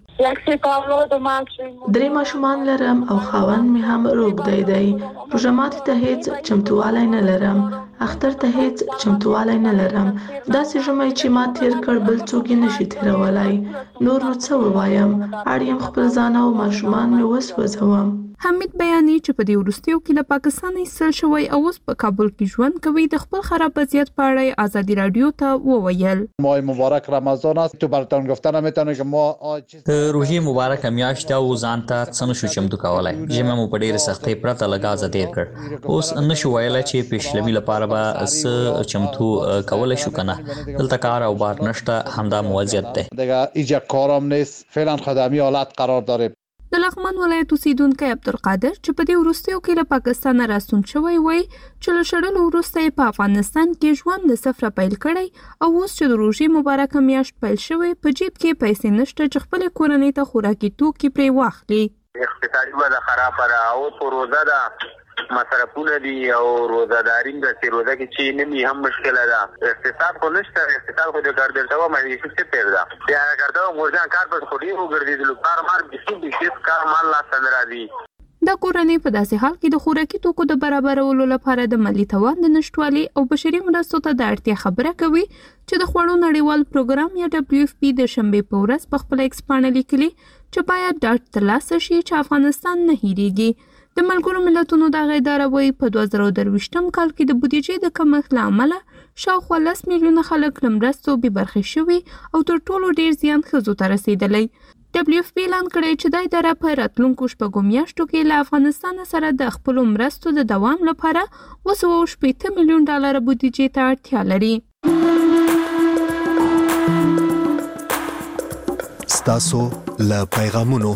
3 ماشومان لرم او خاوند مې هم روږدی دی. روژه ماتې ته هیڅ چمتووالی نه لرم. اختر ته هیڅ چمتووالی نه لرم. داسې ژمی چې ما تیر کړ بل څوک یې نشي تیرولای. نور نو څه ووایم؟ اړ یم خپل ځان او ماشومان مې وسوځوم. حمید بیاني چې په دې وروستیو کې له پاکستان ایستل شوی او اوس په کابل کې ژوند کوي د خپل خراب وضعیت په اړه ازادي راډیو ته وویل. ماه مبارک رمضان است. تو براتون گفتن نمیتونه که ما د روزې مبارک میاشت او ځان ته څنګه شو چمتو کولای. ژمه مو په ډیره سختۍ پرته لګا تیر کړ. اوس نشو ویلای چې پیشلمي لپاره به س چمتو کولای شو کنه. دلته کار او بار نشته، همدا موضوعیت ده. دیگه ایجا کارم نیست. فعلا خدمتی حالت قرار داره. د لغمان ولایت اوسیدونکی عبدالقادر چې په دې وروستیو کې له پاکستان راستون شوی وای چې له شړلو وروسته په افغانستان کې ژوند له صفر پیل کړی او اوس چې د روژې مبارکه میاشت پیل شوی په جیب کې پیسې نشته چې خپل کورنۍ ته خوراکي توکي پرې واخلي. اقتصادي وضع خراب را او روزه ده مصرفونه دي او روزادارین د روزه کې چې نمی هم مشکله ده. اقتصاد خو نشته، اقتصاد خو د کار دلته مې څه پیر ده. بیا کارته مورجان کار په خوري وګرځیدل کار مار بيسي کار مال لا څنګه راځي. د کورنۍ په داسې حال کې د خوراکي توکو د برابرولو لپاره د مالی توان د نشټوالي او بشري مرستو ته د اړتیا خبره کوي چې د خوړو نړیوال پروګرام یا WFP د شنبه په ورځ په خپل ایکس باندې لیکلي چې باید ډاټ ترلاسه شي چې افغانستان نه هېریږي. د ملګرو ملتونو دغه اداره وایي په 2023م کال کې د بودیجې د کمښت له امله شاوخوا 10 میلیونه خلک له مرستو بې برخې شوي او تر ټولو ډیر زیان ښځو ته رسېدلی. WFP اعلان کړی چې دا اداره په راتلونکو شپږو میاشتو کې له افغانستان سره د خپلو مرستو د دوام لپاره 280 میلیون ډالر بودیجې ته اړتیا لري. ستاسو له پیغامونو.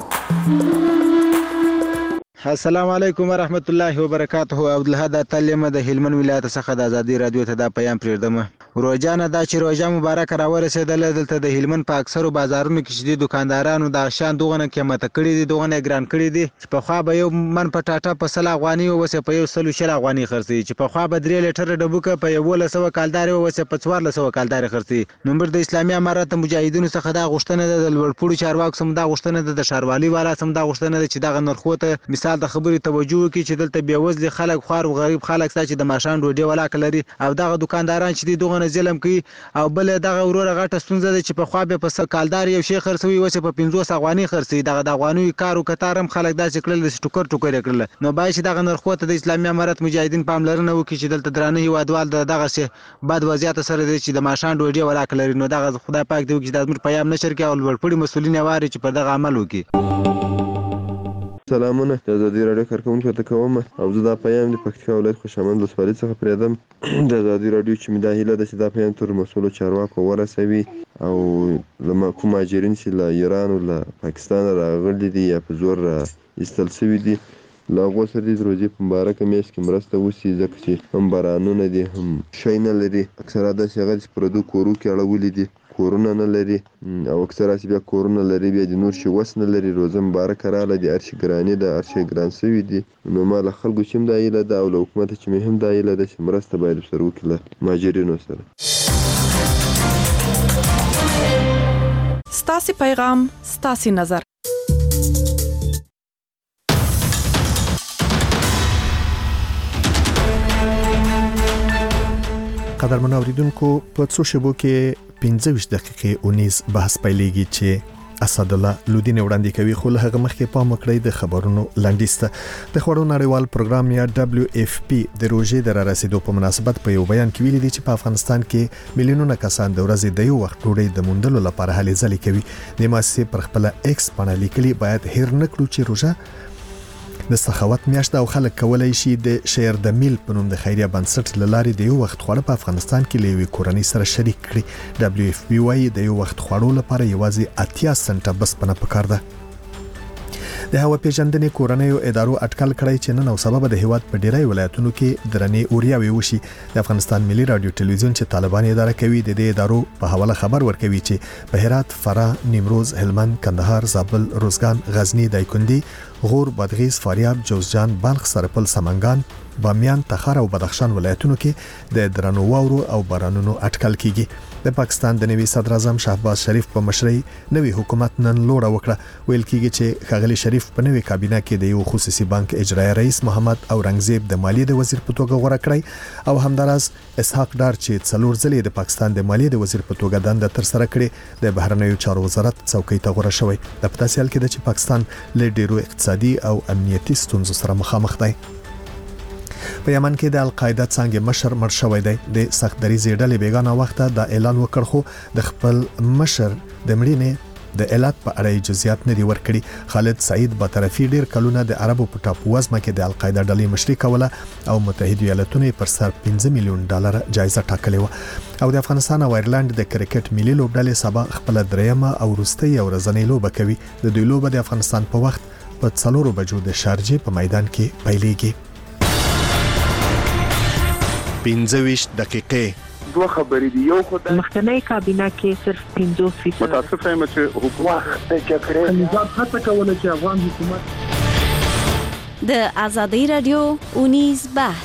السلام علیکم ورحمت الله وبرکاته. عبدالهادي تلمه د هلمند ولایت څخه د ازادي رادیو ته دا پیغام پریږدم. روزانه دا چې روزه مبارک راورسېدل دلته د هلمند په اکثرو بازارونو کې چې دکاندارانو د شان دغه قیمت کړي دي، دغه ګران کړي دي. په خوا به یو من پټاټا په 100 افغاني او وسه په 100 افغاني خرڅي، چې په خوا به 3 لیټر ډبوکه په 1100 کالدار او وسه په 1400 کالدار خرڅي. نمبر د اسلامي امارات مجاهدینو څخه دا غوښتنه د لوړپوړو چارواکو سم دا غوښتنه د شاروالي والا سم دا غوښتنه چې دغه نرخو ته مثال مثال د خبرې توجه وکړي چې دلته بیوزلي خلک خوار او غریب خلک چې د ماشان ډوډۍ ولاکه لري او دغه دکانداران چې دغه نه ظلم کوي او بل دغه وروره غټه ستونزه ده چې په خوا به په کالدار یو شی خرڅوي او چې په 500 افغاني خرڅي دغه د افغاني کارو کتارم خلک داسې کړل د ټوکر کړل نو باید چې دغه نرخوته د اسلامي امارت مجاهدین پاملرنه وکړي چې دلته درانه هیوادوال دغه څه بد وضعیت سره دي چې د ماشان ډوډۍ ولاکه لري نو دغه خدای پاک دې وکړي د پیغام نشر کې او ورپړي مسولین واره چې په دغه عمل وکړي. سلامونه د ازادي راډیو کارکونکو ته کوم او زه دا پیغام د پکتیکا ولایت خوشامند ولسوالۍ څخه پریدم د ازادي راډیو چې مې دا هیله ده چې دا پیغام تر مسؤلو چارواکو ورسوي او له کوم مهاجرین چې له ایران او له پاکستان راغلي دي یا په زور ایستل شوي دي له هغو سره د روژې په مبارکه میاشت کې مرسته وشي ځکه چې هم بارانونه دي هم شی نه لري اکثره داسې هغه چې پردو کورو کې اړولي دي کورونه نه لري او اکثره چې بیا کورونه لري بیا د نور شي وس نه لري روزه مبارکه راغله د هر شي ګرانې ده هر شی ګران شوي دي نو ما له خلکو چې هم دا هیله ده او له حکومته چې مې هم دا هیله ده چې مرسته باید ورسره وکړي له مهاجرینو سره. ستاسې پیغام ستاسې نظر. قدرمن اوریدونکو په څو شیبو کې 15 دقیقې اونیز بحث پیلېږي چې اسد الله لودین وړاندې کوي خو له هغه مخکې پام وکړئ د خبرونو لنډیسته د خوړو نړیوال پروګرام یا WFP د روژې د رسیدو په مناسبت په یو بیان کې ویلي دي چې په افغانستان کې میلیونونه کسان د ورځې د یو وخت ډوډۍ د موندلو لپاره هلې ځلې کوي د مؤسسې پر خپل ایکس باندې لیکلي باید هیر نه کړو چې روژه د سخاوت میاشت او خلک کولای شي د شیر د میل په نوم د خیریه بنسټ لارې د یو وخت خواړه په افغانستان کې لوي کورنۍ سره شریک کړي. WFP وايي د یو وخت خوړو لپاره یوازې 80 سنټه بس پنه پکار ده. د هوا پیژندنې کورنۍ ادارو اټکل کړی چې نن او سبب د هیواد په ډیری ولایتونو کې درنې اورياوي وشي. د افغانستان ملي رادیو ټلویزیون چې طالبان اداره کوي د دې ادارو په حواله خبر ورکوي چې په هرات، فراه، نیمروز، هلمند، کندهار، زابل، روزګان، غزنی، دایکندي، غور، بادغیس، فاریاب، جوزجان، بلخ، سرپل، سمنګان، بامیان، تخار او بدخشان ولایتونو کې د درنو واورو او بارانونو اټکل کیږي. د پاکستان د نوي صدر اعظم شهباز شریف په مشرۍ نوي حکومت نن لوړه وکړه. ویل کیږي چې ښاغلي شریف په نوي کابینه کې د یو خصوصي بانک اجرایي رئیس محمد اورنګزیب د مالیې د وزیر په توګه غوړه کړی او همداراز اسحاق ډار چې څلور ځلې د پاکستان د مالیې د وزیر په توګه دنده تر سره کړې د بهرنیو چارو وزارت څوکۍ ته غوړه شوی. د پتاسیال کې د چې پاکستان له ډیرو اقتصادي او امنیتي ستونزو سره مخامخ دی. په یمن کې د القاعده څنګه مشر مړ شوی دی. د سختدریزې ډلې بیگانه وخت د اعلان وکړ خو د خپل مشر د مړینې د علت په اړه جزئیات نه دی ورکړي. خالد سعید باطرفي ډیر کلونه د عربو په ټاپو وزمه کې د القاعده ډلې مشري کوله او متحده ایالاتونو پر سر 15 میلیون ډالر جایزه ټاکلې و. او د افغانستان او ایرلند د کرکټ ملي لوبډلې سبا خپل دریمه او وروستۍ ورځنۍ لوبه کوي. د دوی لوبه د افغانستان په وخت په 4 بجو د شارجې په میدان کې پیلېږي. 15 دقیقې دوه خبرې دي. یو خدای مخکنی کابینه کې صرف 50% متاسف یم چې حکومت د جګړې نظام هڅه کوله چې افغان حکومت د ازادي رادیو اونیز بحث.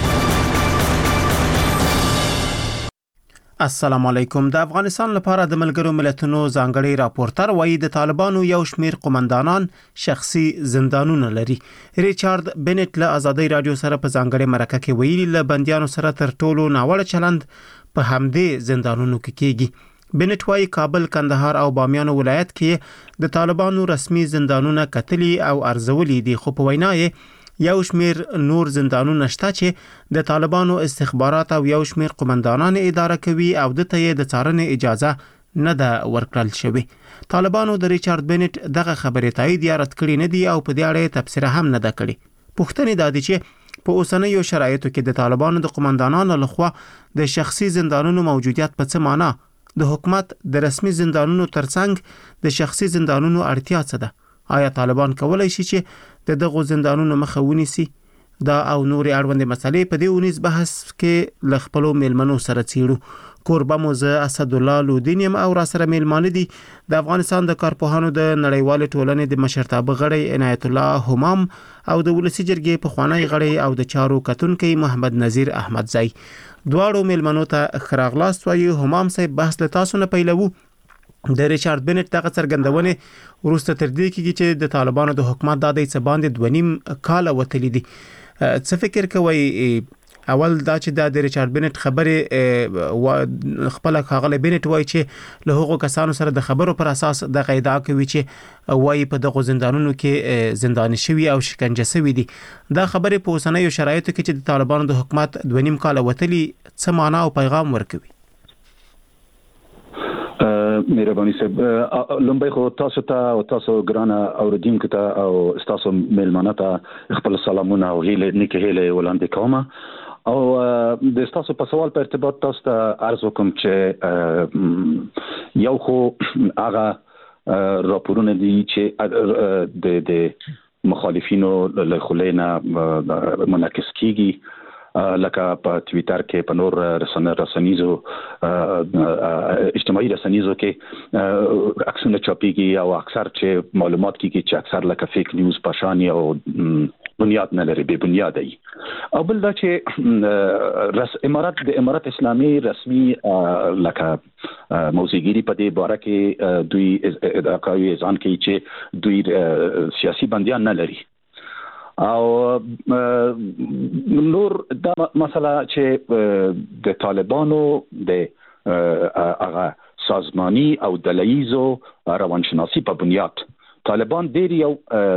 السلام علیکم. د افغانستان لپاره د ملګرو ملتونو ځانګړي راپورټر وایي د طالبانو یو شمیر قومندانان شخصي زندانونه لري. ریچارډ بنټ له ازادي رادیو سره په ځانګړي مرکه کې ویلي له بنديانو سره تر ټولو ناوړه چلند په همدې زندانونو کې کیږي. بنټ وایي کابل، کندهار او بامیان ولایت کې د طالبانو رسمي زندانونه کتلي او ارزولي دي خو په وینا یې یو شمیر نور زندانونه شته چې د طالبانو استخبارات او یو شمیر قومندانان اداره کوي او د ته د څارنې اجازه نه ده ورکړل شوې. طالبانو د ریچارډ بنټ دغه خبرې تایید یا رد کړې نه دي او په دې اړه تبصره هم نه ده کړې. پوښتنه دا ده چې په اوسنیو شرایطو کې د طالبانو د قومندانانو لخوا د شخصي زندانونو موجودیت په څه معنی د حکومت د رسمي زندانونو ترڅنګ د شخصي زندانونو اړتیا څه ده؟ آیا طالبان کولای شي چې د دغه زندانونو مخه ونیسي؟ دا او نورې اړوندې مسلې په دې اونیز بحث کې ل خپلو میلمنو سره څیړو. کوربه مو زه اسد الله لودین یم او را سره میلمانه دي د افغانستان د کارپوهانو د نړیوال ټولنې د مشرتابه غړی عنایت الله همام او د ولسی جرګې پخوانی غړی او د چارو کتونکي محمد نذیر احمدزی. دواړو میلمنو ته خراغلاست وایي. همام صاحب بحث له تاسو نه پیلوو. د ریچارډ بنټ دغه څرګندونه وروسته تر دې کېږي چې د طالبانو د حکومت د دې څه باندې 2.5 کال وتلی دي. څه فکر کوي اول دا چې د ریچارډ بنټ خبره خپل کاغله بنټ وایي چې له هغو کسانو سره د خبرو پر اساس د قاعده کوي چې وایي په دغه زندانونو کې زنداني شوی او شکنجه شوی دي. دا خبره په اوسنیو شرایطو کې چې د طالبانو د حکومت 2.5 کال وتلی څه معنا او پیغام ورکوي؟ مهرباني صاحب لومبای خو تاسو ته او تاسو ګرانه اوریدونکو ته او تاسو میلمانه ته خپل سلامونه او هیله نیکه هیله وړاندې کوم او د تاسو په سوال په ارتباط تاسو ته عرض وکم چې یو خو هغه راپورونه دي چې د مخالفینو له خلینا منعکس کیږي لکه په ټوئیټر کې په نور رسنیزو اجتماعي رسنیزو کې عکسونه چاپیږي او اکثر چې معلومات کیږي چې اکثر لکه فیک نیوز پاشانی او بنیاد نه لري، به بنیاد دی. او بل دا چې امارات اسلامي رسمي لکه موزیګری په دې باره کې دوی ادعاوي ځان کوي چې دوی سیاسي بندیان نه لري او نور دا مسله چې د طالبانو د هغه سازمانی او دلایزو روانشناسی په بنیاد طالبان ډیر یو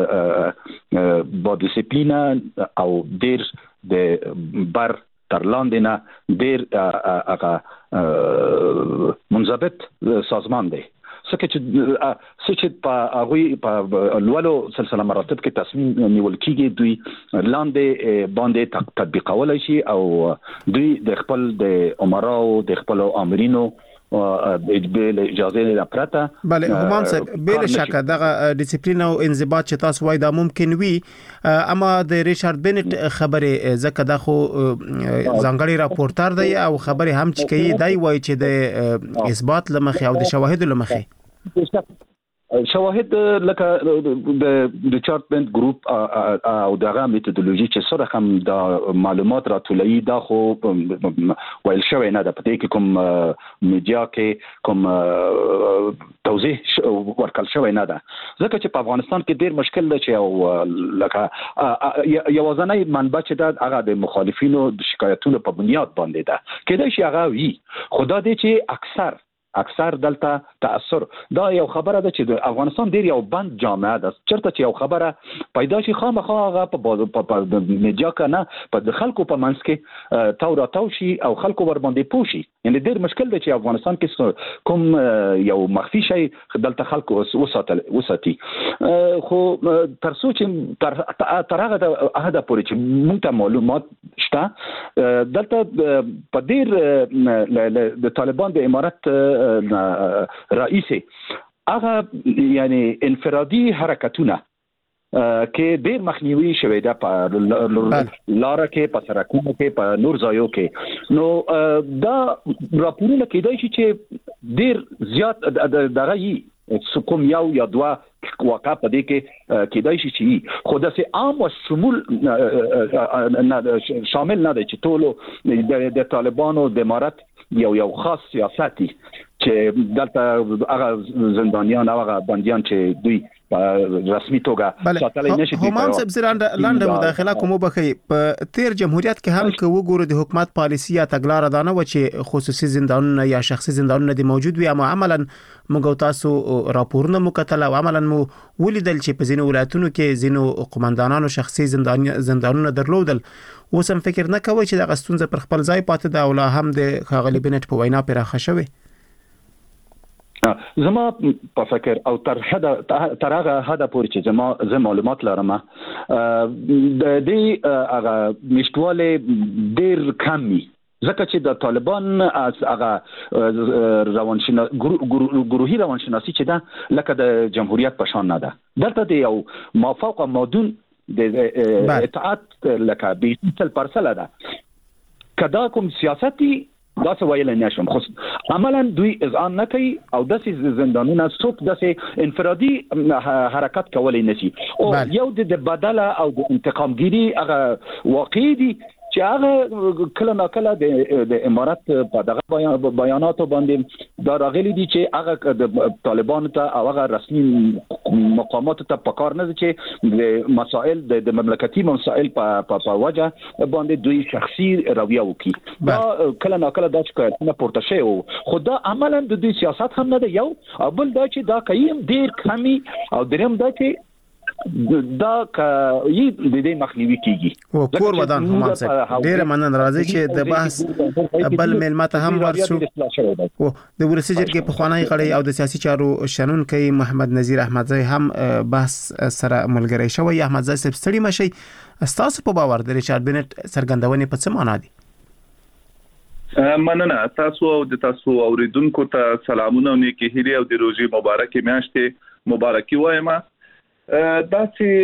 با ډیسپلینا او ډیر د بر تر لاندې نه ډیر هغه منضبط سازمان دی. چې په هغه په لولو سلسله مراتب کې تصمیم نیول کیږي دوی لاندې باندې تطبیقولای شي او دوی د خپل د امراو د خپل امرینو د اجازه نه پرته بله همام صاحب بلا شک دغه ډیسپلین او انضباط چې تاسو وای دا ممکن وي اما د ریچارډ بنټ خبره زکه دا خو ځانګړي راپورټر دی او خبره هم چې کوي دای وای چې د اثبات لمخې او د شواهد لمخې شواهد لکه د ریچارډ بنټ ګروپ او دغه میتودولوژي چې سره هم د معلومات راټولوي دا خو ویل شوی نه ده. په دې کې کوم میډیا کې کوم توضیح ورکړل شوی نه ده ځکه چې په افغانستان کې ډیر مشکل ده چې او لکه یوازنۍ منبع چې ده هغه د مخالفینو د شکایتونو په بنیاد باندې ده. کېدای شي هغه وي خدا دې چې اکثر دلته تاثر دا یو خبره ده چې د افغانستان ډیر یو بند جامعه ده چرته چې یو خبره پیدا شي خامخا هغه په میډیا کنه په خلکو په منځ کې تاو شي او خلکو ور باندې پوشي. یعنی ډیر مشکل ده چې افغانستان کې کوم یو مخفي شي دلته خلکو وساتي خو تر څو چې تر هغه پورې چې موږ ته معلومات شته دلته په ډیر د طالبان د امارت رئیسي هغه یعنی انفرادي حرکتونه کې ډیر مخنیوي شوی ده په لاره کې په سرکونو کې په نور ځایو کې نو دا راپورونه کېدای شي چې ډیر زیات دغه یي کوم یو یا دوه واقع په دې کې کېدای شي چې خو د عام او شمول شامل نه دی چې ټول د طالبانو د امارت یو خاص سیاستي چې دلته هغه زندانیان او هغه بنديان چې دوی په رسمي توګه ساتلای نشي. همام صاحب لاندې مداخله کوم بخي په تیر جمهوریت کې هم که وګورو د حکومت پالیسي یا تګلار دانه و چې خصوصي زندانونه یا شخصي زندانونه د موجود وي اما عملاً موږ تاسو راپورونه مکتل او عملاً مو ولیدل چې په ځینو ولایتونو کې ځینو قومندانانو شخصي زندانونه درلودل. اوس هم فکر نه کوي چې د غستونځ پر خپل ځای پاتې دا ولا هم د خاغلی بنټ په وینا پراخه شوی؟ زما په فکر او تر هغه حد پورې چې زما معلومات لرم د دې هغه مشتواله ډیر کمی ځکه چې د طالبان از هغه گروهی روانشناسی چې ده لکه د جمهوریت په شان نه ده. دلته د یو مافوق مادون د اطاعت لکه 20% ده کدا کوم سیاسي دا څه ویل نه شم خو عملاً دوی اذعان نه کوي او داسې زندانونه څوک داسې انفرادي حرکت کولای نشي او یو د بدله او د انتقامګيري هغه واقع دي چې هغه کله ناکله د امارات په دغه بیاناتو باندې دا راغلي دي چې هغه د طالبانو ته او هغه رسمي مقامات ته پکار نه دي چې د مسائل د مملکتي مسائل په وجه باندې دوی شخصي رویه وکړي. دا کله ناکله دا چې پورته شي خو دا عملاً د دوی سیاست هم نه دی یو او بل دا چې دا قیم ډیر کمی او دریم دا چې دا د دې مخنیوي کیږي او کور ودان هم ډیر مننه راځي چې د بحث بل ملمت هم ورسو او د ورسېجر کې په خوانی غړي او د سیاسي چارو شنونکي محمد نذیر احمدزی هم بحث سره ملګری شوی. احمدزی صاحب ستړي مشي تاسو په باور د ریچارډ بنټ سرګندونې په څه معنا دي؟ مننه تاسو او د تاسو اوریدونکو ته سلامونه او نیکی هیلې او د روزي مبارکي میاشتې مبارکي وایم. دا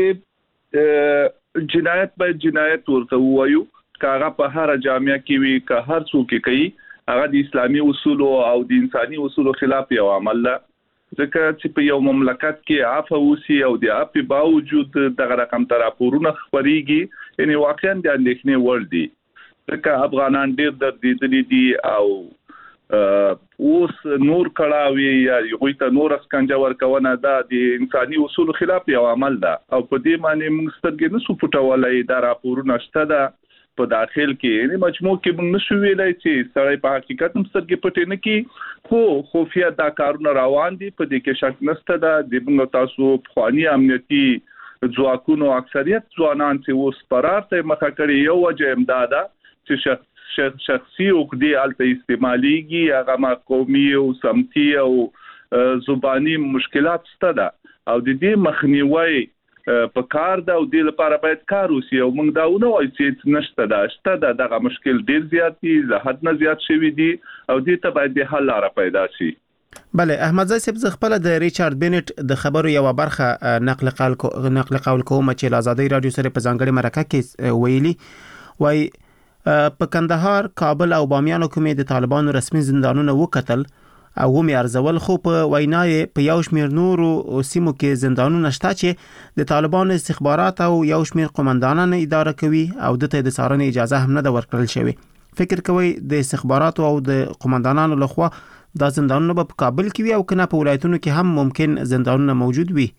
چې جنایت به جنایت ورته وایو کاغه په هر جامعه کې وي که هر څوک کوي هغه د اسلامي اصول او د انساني اصول خلاف یو عمل ده ځکه چې په یو مملکت کې عفو وسی او د عفو باوجود دغه رقم تر راپورونه خبريږي یعنی واقعا د اندېښنې وړ دي ځکه افغانان ډېر دردېدلي دي او اوس نور کړاوي یا یوه ته نور اسکنجه ورکونه دا د انساني اصول خلاف یو عمل ده او په دې معنی موږ سترګې نسو پټولای دا راپورونه شته ده په داخل کې یعنی مجموع کې موږ نشو ویلای چې سړی په حقیقت هم سترګې پټې نه کی خو خفیه دا کارونه روان دي په دې کې شک نشته ده د موږ تاسو خواني امنیتي ځواکونو اکثریت ځوانان چې اوس فرار ته مخه کړي یو وجه امداده چې شخصي عقدې الته استعماليږي هغه ما قومي او سمتي او زبانی مشکلات ستده او د دې مخنیوي په کار دا او د لپاره باید کار وسی او موږ دا ونه وایو چې نشته دا دغه مشکل ډیر زیات دي له حد نه زیات شوی دي او دې ته باید حل لاره پیدا شي. بله احمدزی صاحب خپل د ریچارډ بنټ د خبرو یو برخه نقل قول کوم چې آزادۍ رادیو سره په ځانګړي مرکه کې ویلي وای په کندهار، کابل او بامیان کومې د طالبانو رسمي زندانونه وکتل او هم ارزول خو په وینای په یو شمیر نورو سیمو کې زندانونه شته چې د طالبانو استخبارات او یو شمیر قومندانان اداره کوي او د ته د څارنې اجازه هم نه ورکړل شوی. فکر کوي د استخبارات او د قومندانانو لخوا دا زندانونه په کابل کې وي او کنه په ولایتونو کې هم ممکن زندانونه موجود وي؟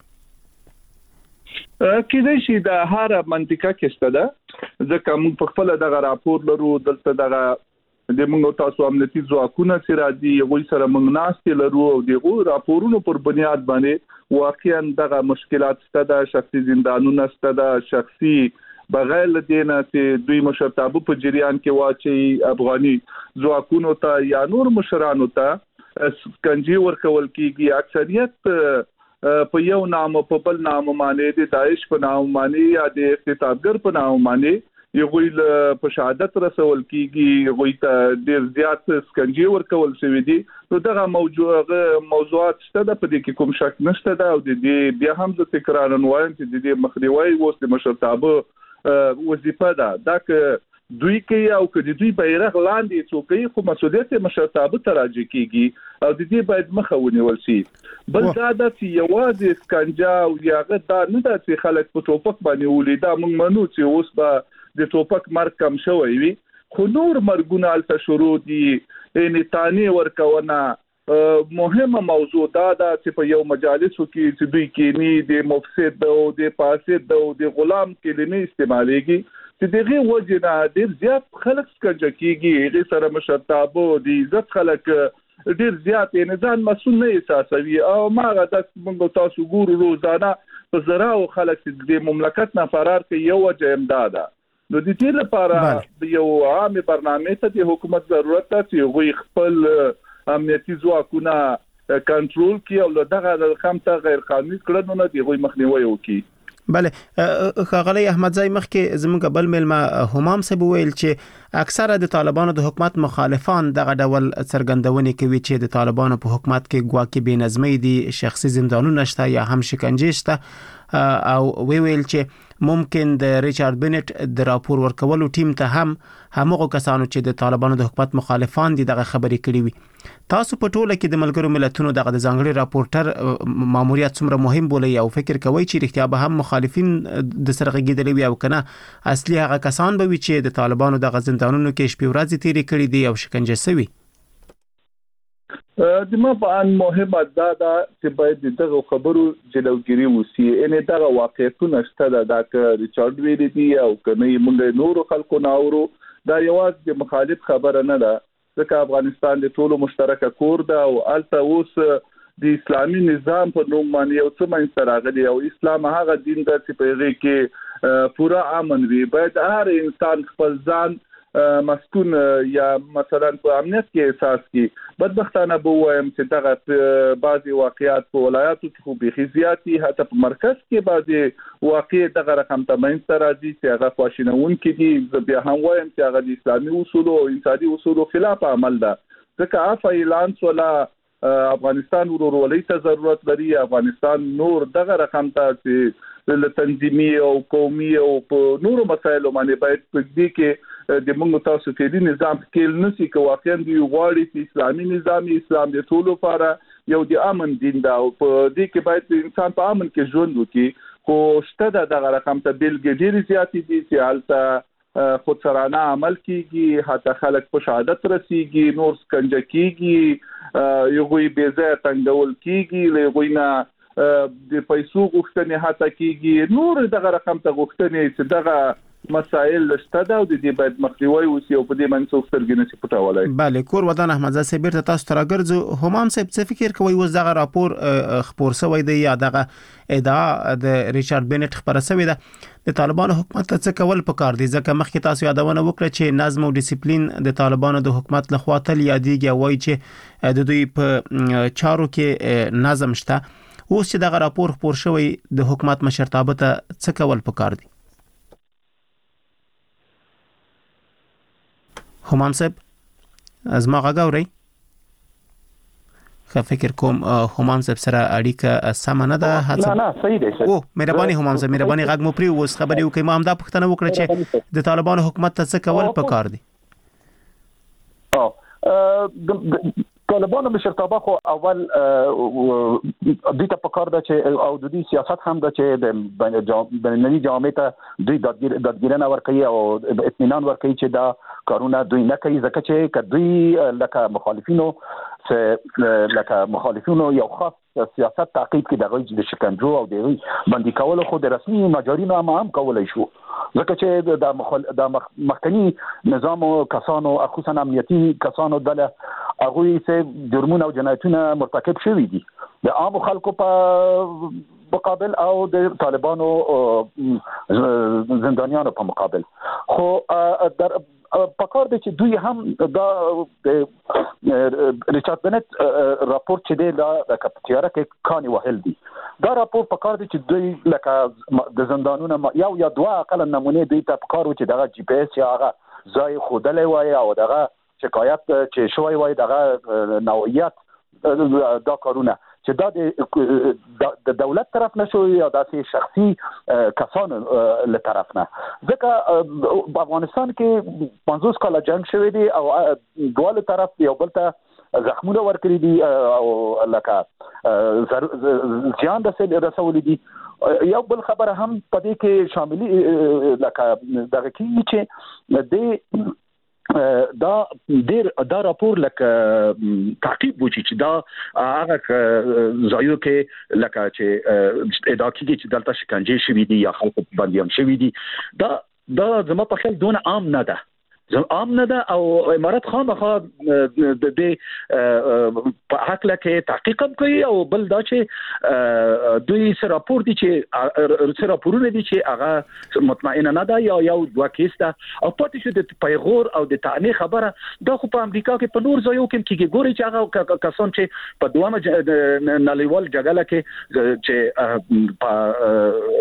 کله چې د هر منطقه کې ستده ځکه موږ په خپل دغه راپور لرو دلته دغه د موږ تاسو امنیتي ځواکونه چې راځي یو سره موږ ناستې لرو او دغه راپورونو پر بنیاد باندې واقعا دغه مشکلات ستده شخصي زندانونه ستده شخصي بغیر لدينا چې دوی مشرتابه په جریان کې واچي افغاني ځواکونو ته یا نور مشرانو ته سکنجي ورکول کیږي اکثریت په یو نام په بل نام باندې د داعش په نام باندې یا د اقتدارګر په نام باندې یو غویل په شهادت رسول کیږي غوی ته ډیر زیات سکنجي ورکول شوی دي نو دغه موضوعات شته د په دې کې کوم شک نشته دا او د دې بیا هم د تکرار وایم چې د دې مخنیوي اوس د مشرتابه وظیفه ده که دوی کوي او که دوی بیرغ لاندې څوکي خو مسؤلیت مشرتابه ته راځي کیږي او د دې باید مخه ونیول شي. بل دا چې یوازې سکنجا او یاغه دا نه ده چې خلک په ټوپک باندې ولیدا موږ منو چې اوس به د ټوپک مرګ کم شوی وي خو نور مرګونه الته شروع دي یعنی تانی ورکونه مهمه موضوع دا چې په یو مجالسو کې چې دوی کې نه د مفسد او د فاسد او د غلام کلمې استعمالېږي چې دغه وجنه ډیر زیات خلک سکنجه کیږي هغه سره مشرتابه د عزت خلک ډیر زیات نظام مسؤل نه احساسوي او ماغه د موږ تاسو ګورو روزانه په زراو خلک د مملکت نه فرار کوي یو وجه امداده نو د دې لپاره یو عام برنامه ته د حکومت ضرورت ده چې غوي خپل امنیتي ځواکونه کنټرول کړي او دغه رقم ته غیر قانوني کړنو نه دی غوي مخنیوي وکړي. بله خاغلی احمدزی مخکې زموږ بل ملما همام صاحب ویل چې اکثره د طالبانو د حکومت مخالفان دغه ډول څرګندونې کوي چې د طالبانو په حکومت کې ګواکې بې نظمۍ دي شخصي زندانونه شته یا هم شکنجې شته او ویل چې ممکن د ریچارډ بنټ د راپور ورکولو ټیم ته همغه کسانو چې د طالبانو د حکومت مخالفان دي دغه خبرې کړې وي. تاسو په ټوله کې د ملګرو ملتونو دغه د ځانګړي راپورټر ماموریت څومره مهم بولئ او فکر کوئ چې رښتیا به هم مخالفین د سره غږیدلې وي او کنه اصلي هغه کسان به وي چې د طالبانو دغه زندانونو کې شپې ورځې تیرې کړې دي او شکنجه شوي؟ د ما په ان مهمه دا چې باید دغه خبرو جلوګیری وسی ان دغه واقعیتونه شته دا ریچارډ ویلي دي او کنه موږ نور خلکو ناورو دا یوازې د مخالف خبره نه ده ځکه افغانستان د ټولو مشترکه کور ده او الته اوس د اسلامي نظام په نوم باندې یو څه منځ راغلی او اسلام هغه دین ده چې په هغه کې پورا امن وي. باید هر انسان خپل ځان مسكون یا مثلا په امنیت کې احساس کی. بدبختانه به وایم چې دغه بعضي واقعیات په ولایاتو کې خو به زیاتی حتی په مرکز کې بعضي واقع دغه رقم تمین سره دي چې هغه خواشینون کې دي. بیا هم وایم چې هغه د اسلامي اصول او انساني اصول خلاف عمل ده ځکه عفا اعلان ولا افغانستان ورورولۍ ته ضرورت لري. افغانستان نور دغه رقم ته چې تنظیمي او قومي او په نورو مسایلو باندې باید په دې کې د موږ تاسو فعلی نظام کې نسی کو واقعا دی غواړي چې اسلامي نظام اسلام د ټولو لپاره یو د امن دین دا او په دې کې باید انسان په امن کې ژوند وکړي. خو شته دغه رقم ته بیلګې ډېری زیاتې دي چې حالت خودسرانه عمل کیږي حتی خلک په شهادت رسیږي نور سکنجه کیږي یو غوي بیزه تنګول کیږي له غوینه د پیسو غوښتنې حتی کیږي نور دغه رقم ته غوښتنې چې دغه مسائل شته دا او د دې باید مخنیوي وسی او په دې باندې څوک سترګې نشي پټولای. بله کور ودان احمد زاده صاحب تاسو ته راګرځو همام صاحب څه فکر کوي وز دغه راپور خبر شوی دی یا دغه ادعا د ریچارډ بنټ خبره شوی ده د طالبانو حکومت ته څه کول پکار دي ځکه مخکې تاسو یادونه وکړه چې نظم او ډیسپلین د طالبانو د حکومت لخوا تل یادېږي وایي چې د دوی په چارو کې نظم شته. اوس چې دغه راپور خبر شوی د حکومت مشرتابه ته څه کول پکار دي؟ همام صاحب از ما غاوري خو فکر کوم همام صاحب سره اړیکه سم نه ده. نه صحیح دی. او مهرباني همام صاحب مهرباني غږ مو پری اوس خبرې وکي ما هم دا پښتنه وکړه چې د طالبانو حکومت ته څه کول پکار دي. طالبانو مشرتابه خو اول دوی ته پکار ده چې او د دې سیاست هم ده چې د بینالمللي جامعه ته دوی دادګیرنه ورکوي او اطمینان ورکوي چې دا کارونه دوی نه کوي ځکه چې کدوی لکه مخالفینو یو خاص سیاست تعقیب کې دغه د شکنجو او د باندې کولو خو د رسمي مجارینو هم کولای شو ځکه چې د مخکنی نظام او کسانو خصوصا امنیتي کسانو دله هغه یې جرمونه او جنایتونه مرتکب شوي دي د عام خلکو په مقابل او د طالبانو زندانیانو په مقابل. خو در پکار دی چې دوی هم دا ریچارډ بنټ راپور چې دی د کپټیاره کې کاني وهل دي دا راپور پکار دی چې دوی لکه د زندانونو یا دوه اقل نمونه دوی ته پکار و چې دغه جی پی اس یا هغه ځای خودلې وای او دغه شکایت چې شوی وای دغه نوعیت دا کارونه چې دا د دولت طرف نشو یا د شخصي کسانو له طرف نه ځکه په افغانستان کې 50 کال جنگ شوی دی او دواله طرف یو بل ته زخمونه ورکړي دي او لکه زیان رسولي دي. یو بل خبره هم په دې کې شاملي لکه دغه کې چې د دا راپور لکه تعقیب وچی چې دا هغه ځایو کې لکه چې ادعا کیږي چې دلته شکنجه شوی دي یا خلک باندې هم شوی دي دا زما په خیال دونه عام نه ده او امارات خامخا د دې په حق لکه تحقیق کوي او بل دا چې دوی سره راپور دي چې راپورونه دي چې هغه مطمئن نه ده یا یو دوه کیس ده او پاتې شو د پیغور او د تعنی خبره دا خو په امریکا کې په نور ځایو کې کیږي ګوري چې هغه کسان چې په دوامه نړیوال جګړه کې چې په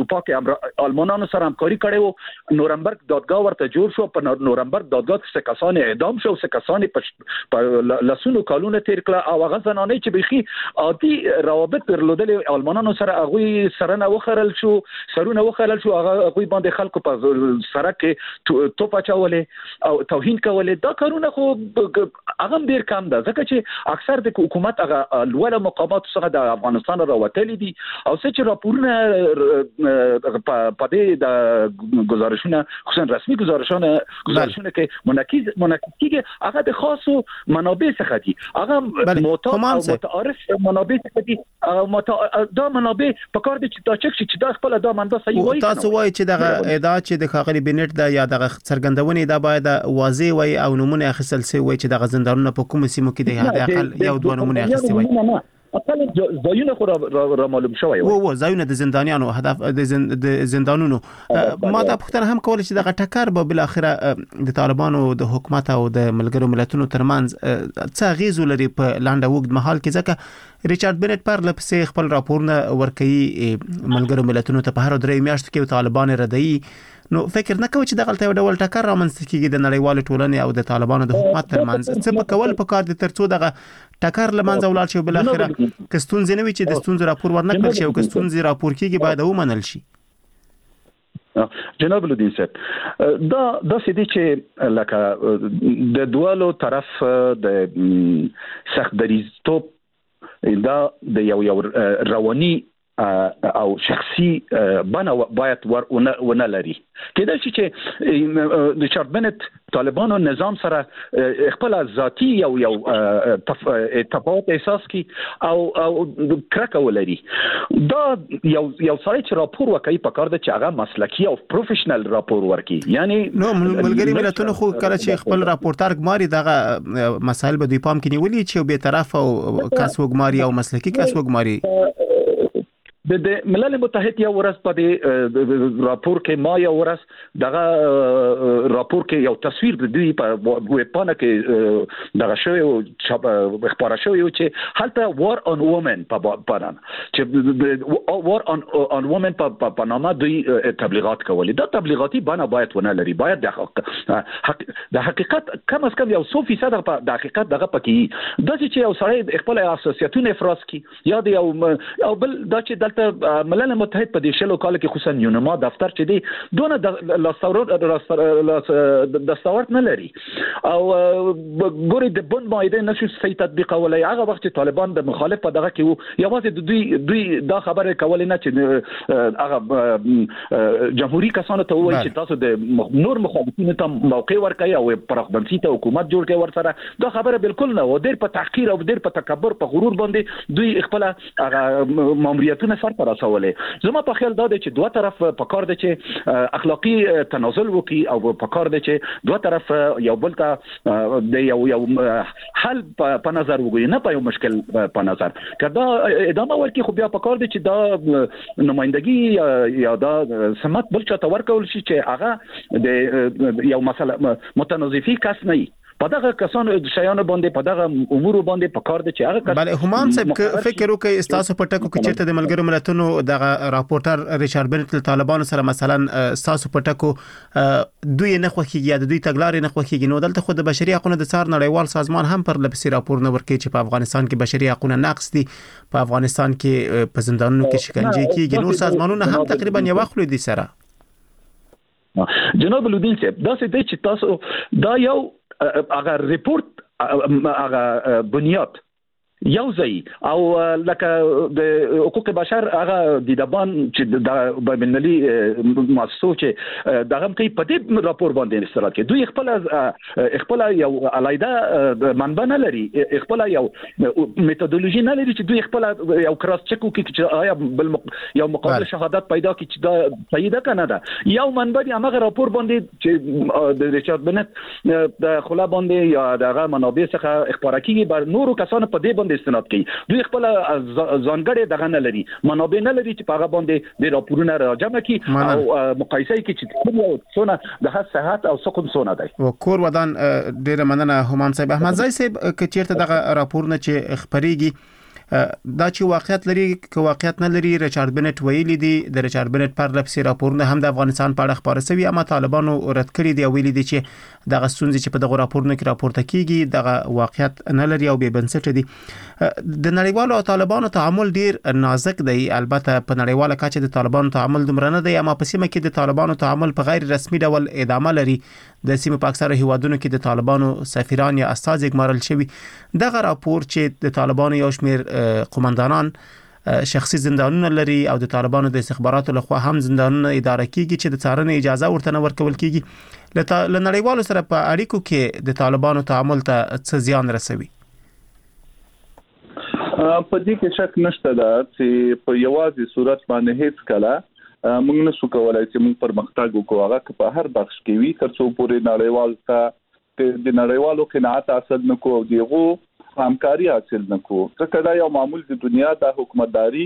اروپا کې آلمانانو سره همکاري کړې وو. نورمبرګ دادګاه ورته جوړ شو. په نورمبرګ دادګاه کې څه کسان اعدام شو، څه کسان په لسونو کالونه تیر کړه او هغه زنانه چې بيخي عادي روابط درلودل آلمانانو سره هغه سره نه وخرل شو، سرونه وخرل شو، هغه باندې خلکو په سره کې توپ اچولې او توهین کولې. دا کارونه خو هغه ډیر کم ده ځکه چې اکثر د حکومت هغه لوړ مقامات څخه د افغانستان راوتلي دي او څه چې راپورونه په دې د گزارشونه خصوصا رسمي گزارشونه کې منعکس کیږي هغه د خاصو منابع څخه دي، هغه متعارف منابع څخه دي. دا منابع په کار دي چې دا چې دا خپل دا منبع صحیح وایي. تاسو وایي چې دغه ادعا چې د خاغلی بنټ د یا دغه څرګندونې دا باید واضح وي او نمونه اخیستل سي وي چې دغه زندانونه په کوم سیمو کې دي، هغه اقل یو دوه نمونه اخیستل وي. اصل زایونه خو را معلوم شوی و زایونه د زندانیانو هدف د زندانونو. ما دا پوښتنه هم کوله چې دغه ټکر به بل اخره د طالبانو د حکومت او د ملګرو ملتونو ترمنځ څه غیزو لري په لاندې وګد مهال کې، ځکه ریچارډ بنټ پر لپسې خپل راپورونه ورکړي ملګرو ملتونو ته په هر درې میاشتو کې طالبان ردی. نو فکر نه کوي چې دغه ټول ډول ټکر رامنځته کیږي د نړیوال ټولنې او د طالبانو د حکومت ترمنځ؟ څه په کول په کار دي ترڅو دغه ټکر لمنځه ولاړ شي بل اخره کستون زنوي چې د ستونزې راپور ورنکړل شي او کستون زی راپور کیږي باید ومنل شي. جناب الدین صاحب دا سدي چې لکه د دوالو طرف د سخت دریزتوب دا د یو رواني او شخصي بنا باید ونه لري. کله چې ریچارډ بنټ طالبانو نظام سره خپل ذاتی یو تفاوت احساس کی او کرکه ولري. دا یو سړی چې راپور وکړي په کار د چې هغه مسلکی او پروفیشنل راپور ورکړي. یعنی نو ملګری ملتونو خو کله چې خپل راپورټر ګماري دغه مسایل به دوی پام کې نیولې چې به طرف او کس وګماري او مسلکی کس وګماري. د ملل متحد یو ورځ په دې راپور کې ما یو ورځ دغه راپور کې یو تصویر د دوی په وپانه کې دغه شوی او خبره شوی چې هلته وار اون وومن په پران چې وار اون وومن په نامه دوی تبلیغات کوي. دا تبلیغاتي بنا باید ونه لري، باید د حقیقت کم از کم یو 100% د حقیقت دغه پکې د چې یو سړی خپل اساسیتونه افراز کی یا د یو بل دا چې ملل متحد په دې شلو کال کې خصوصا یونما دفتر چې دی دونه د دستاورد نه لري او ګوري د بند مایده نشو صحیح تطبیقولای. هغه وخت چې طالبان د مخالف په دغه کې یوازې د دوی دا خبره کولای نه چې هغه جمهوریت کسانو ته وایي چې تاسو د نور مخالفینو ته موقع ورکړئ او پرخبنسي ته حکومت جوړ کړي ورسره. دا خبره بالکل نه و. ډېر په تحقیر او ډېر په تکبر په غرور باندې دوی خپل هغه ماموریتونه پر اسولې. زما په خیال دا دی چې دوه طرف په کار دی چې اخلاقی تنازل وکي او په کار دی چې دوه طرف یو بل ته د یو حل په نظر وګوري، نه په یو مشکل په نظر. کدا ادامه ورکي خو بیا په کار دی چې دا نمائندګي یا دا سمت بل چاته ورکول شي چې هغه د یو مسله متنازفي کس نه په دغه کسانو شیانو باندې په دغه امور باندې په کار دي چې هغه بله همام صاحب فکر وکړي استاسو په ټکو کې چیرته د ملګرو ملتونو دغه راپورټر ریچارډ بنټ طالبانو سره مثلا استاسو په ټکو دوی نه خوخیږي یا دوی تګلارې نه خوخیږي. نو دلته خو د بشري حقوقو د څار نړیوال سازمان هم پر لپسې راپور نه ورکړي چې په افغانستان کې بشري حقوق نقص دي، په افغانستان کې په زندانونو کې شکنجه کیږي. نور سازمانونه هم تقریبا یو خپل دي سره. جناب الدین صاحب دا څه دی چې تاسو دا یو اگر ریپورت اگر بنیاد یو ځای او لکه د حقوق بشر هغه د دبان چې د بینالي مؤسسو چې دغه کوي په دې راپور باندې استناد کوي. دوی خپل یو علایده منبع نه لري، خپل یو میتودولوژي نه لري چې دوی خپل یو کراس چک کوي چې آیا یو مقابل شهادت پیدا کوي چې دا صحیح ده کنه ده. یو منبع دی هغه راپور باندې چې د ریچارډ بنټ د خلا باندې یا دغه منابع څخه اخبار کوي بر نورو کسانو په دې استناد کوي. دوی خپل ځانګړي دغه نه لري، منابع نه لري چې په هغه باندې د راپورونو راجمع کوي او مقایسه کوي چې څونه د صحت او سقم څونه دی. کور ودان ډیره مننه همام صاحب. احمد زای صاحب که چیرته دغه راپورونه چې خبريږي دا چې واقعیت لري که واقعیت نه لري. ریچارډ بنټ ویلي دی د ریچارډ بنټ پر لپسې راپورونه هم د افغانستان په اړه خبره شوی، اما طالبانو رد کړی دی او ویلي دی چې دغه ستونزې چې په دغه راپورونو کې راپورته کیږي دغه واقعیت نه لري او بې بنسټه دي. د نړیوالو او طالبانو تعامل ډیر نازک دی. البته په نړیواله کچه د طالبانو تعامل دومره نه دی، اما په سیمه کې د طالبانو تعامل په غیر رسمي ډول ادامه لري. د سیمه په اکثره هیوادونو کې د طالبانو سفیران یا استازي ګمارل شوی. دغه راپور چې د طالبانو یو شمېر قومندانان شخصي زندانونه لري او د طالبانو د استخباراتو لخوا هم زندانونه اداره کیږي چې د څارنې اجازه ورته نه ورکول کیږي. له نړیوالو سره په اړیکو کې د طالبانو تعامل ته څه زیان رسوي؟ په دې کې شک نشته دا چې په یوازې صورت باندې هیڅ کله موږ نشو کولای چې موږ پرمختګ وکړو هغه په هر بخش کې وي تر څو پورې نړیوال ته د نړیوالو قناعت حاصل نکو او دیغو همکاري حاصل نکو. ځکه دا یو معمول د دنیا د حکومتداري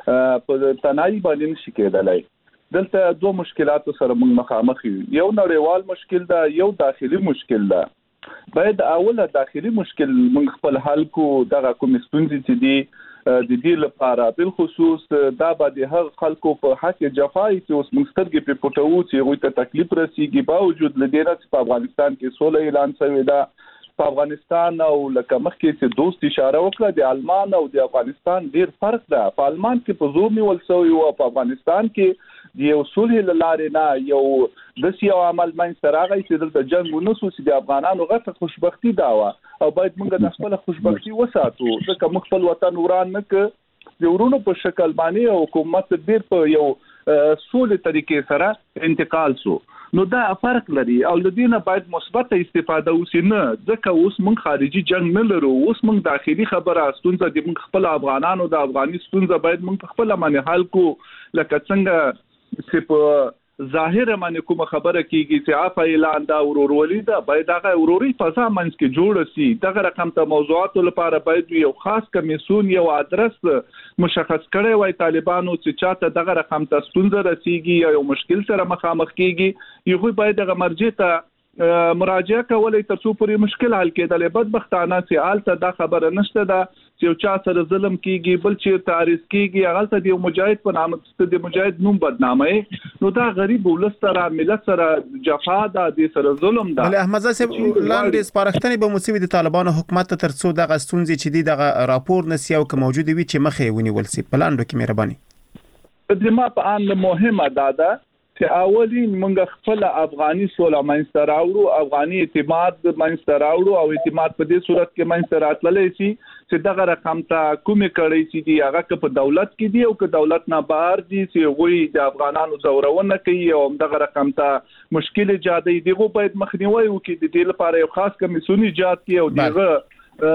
په تنهایی باندې نشي کېدلای. دلته دوه مشکلاتو سره موږ مخامخ یو، یو نړیوال مشکل ده، یو داخلي مشکل ده. باید اوله داخلي مشکل موږ خپل حل کو. دغه کوم ستونزې چې دي د دې لپاره بل خصوص دا باندې هر خلکو په حق جفای چې اوس موږ سترګې په پټو چې غوي ته تکلیف رسیږي باوجود لدې نه په افغانستان کې سوله اعلان شوی ده. په افغانستان او لکه مخکې چې دوست اشاره وکړه د آلمان او د افغانستان ډیر فرق ده. په آلمان کې په زور نیول شوی او په افغانستان کې د یو صلح لاره نه یو د یو عمل منځ راغی چې دلته جنگ ونسو چې د افغانانو غټه خوشبختی دا و او باید موږ د خپل خوشبختی وساتو. ځکه موږ خپل وطن وران نه ک د ورونو په شکل باندې حکومت ډیر په یو سولې طریقې سره انتقال شو. نو دا فرق لري او لدينا باید مثبت استفاده وسی نه. ځکه اوس موږ خارجي جنگ نه لرو، اوس موږ داخلي خبره ستونزه د موږ خپل افغانانو د افغاني ستونزه باید موږ خپل باندې حل کو. لکه څنګه چې په ظاهر باندې کوم خبره کیږي چې عفا اعلان دا ورورولي ده، باید هغه وروري فضا منځ کې جوړ شي. دغه رقم ته موضوعات لپاره باید یو خاص کمیسون یو ادرس مشخص کړي وای طالبانو چې چاته دغه رقم ته ستونزه رسیږي یا مشکل سره مخامخ کیږي یو باید دغه مرجع ته مراجعه کولای تر څو پورې مشکل حل کېدل. بدبختانه چې حالت دا خبره نشته ده چې چا سره ظلم کیږي بل چې تعریض کیږي هغه ته د مجاهد په نام د مجاهد نوم بدنامي. نو دا غریب ولست سره ملت سره جفا ده، د سره ظلم ده. بل احمد صاحب لاندې سپارښتنې به موسوي د طالبانو حکومت تر څو دغه ستونزې چې دغه راپور نسی او که موجود وي چې مخې ونیول سي. پلاندو کې مهرباني د ما په ان مهمه ده چې اولین موږ خپل افغاني سوله منځ راوړو، افغاني اعتماد منځ راوړو او اعتماد په دې صورت کې منځ راتللی شي چې دغه رقم ته کومې کړي چې دی هغه په دولت کې دی او که دولت نه بهر دي چې غوي د افغانانو زورونه کوي او دغه رقم ته مشکل ایجاد دي. دغه باید مخنیوي وکړي. د دې لپاره یو خاص کمیسون ایجاد کړي او دغه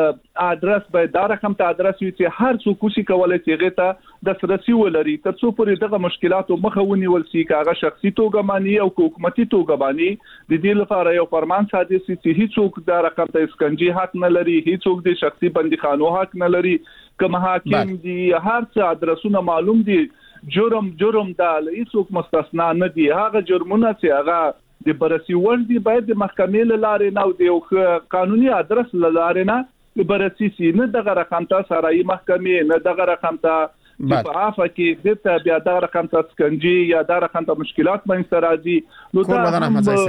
ادرس باید دا رقم ته ادرس وي چې هر څوک کوشي کولای شي هغه ته د سرسي ولري تر څو پورې دغه مشکلاتو مخه ونیول شي. کاغه شخصي توګه مانی او حکومتي توګه مانی د دې لپاره یو فرمان صادر شي چې هیڅوک دا رقم ته اسکنجي حق نه لري، هیڅوک د شخصي بندیخانو حق نه لري. کوم حاکم دي هر څه ادرسونه معلوم دي. جرم دا هیڅوک مستثنا نه دي. هغه جرمونه چې هغه د برسي ور دي باید د محکمې لاره نه او د قانوني ادرس لاره نه برسي سي. نه دغه رقم ته سرای محکمې نه دغه رقم ته په عفا کې د بیا دغه رقم ته سکنجي یا دغه رقم ته مشکلات منځ راځي. نو دا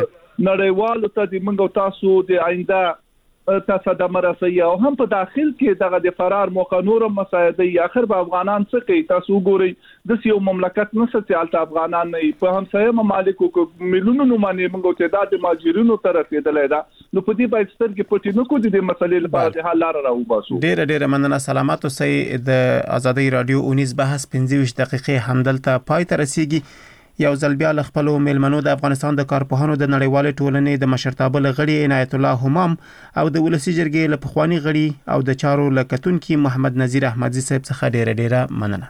نړیوالو ته د منګو تاسو د آینده تصدمه رسي او هم په داخل کې دغه د فرار موقع نور مساعده اخر به افغانان څه کوي. تاسو ګورئ د یو مملکت نه ستالت افغانان نه په همسایه ممالکو کې ملیونونو باندې موږ تعداد ماجرینو تر رسیدلای دا. نو په دې باید سترګې پټې نه کړو د مسلې لپاره د حل لار راوباسو. ډېر مننه. سلامات اوسئ. د ازادي رادیو 19 بحث 25 دقیقې همدلته پای ته رسیږي. یو ځل بیا ل خپل میلمنو د افغانستان د کارپوهانو د نړیوالې ټولنې د مشرتابه لغړي عنایت الله همام او د ولسی جرګې له پخوانی غړي او د چارو لکتونکو محمد نذیر احمدزي صاحب څخه ډېره مننه.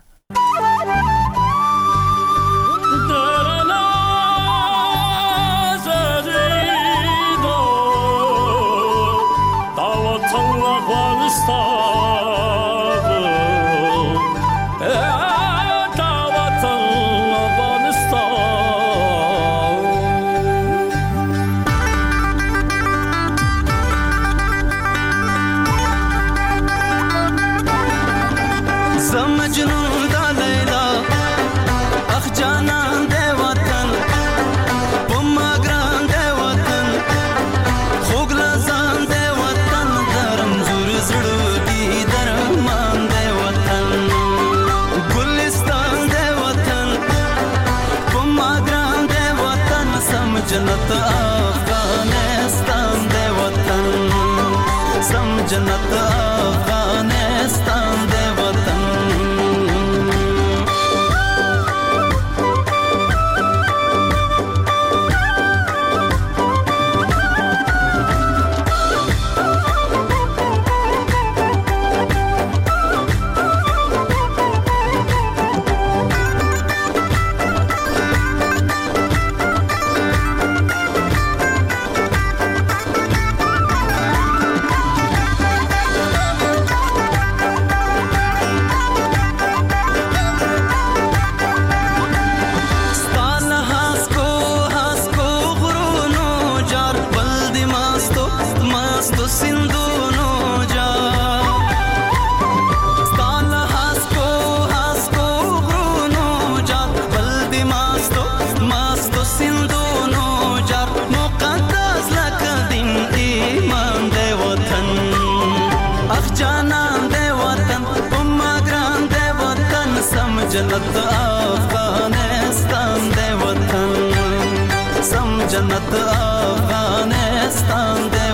جنت افغانستان دی وطن سم جنت افغانستان دی وطن جنت افغانستان دی وطن سم جنت افغانستان دی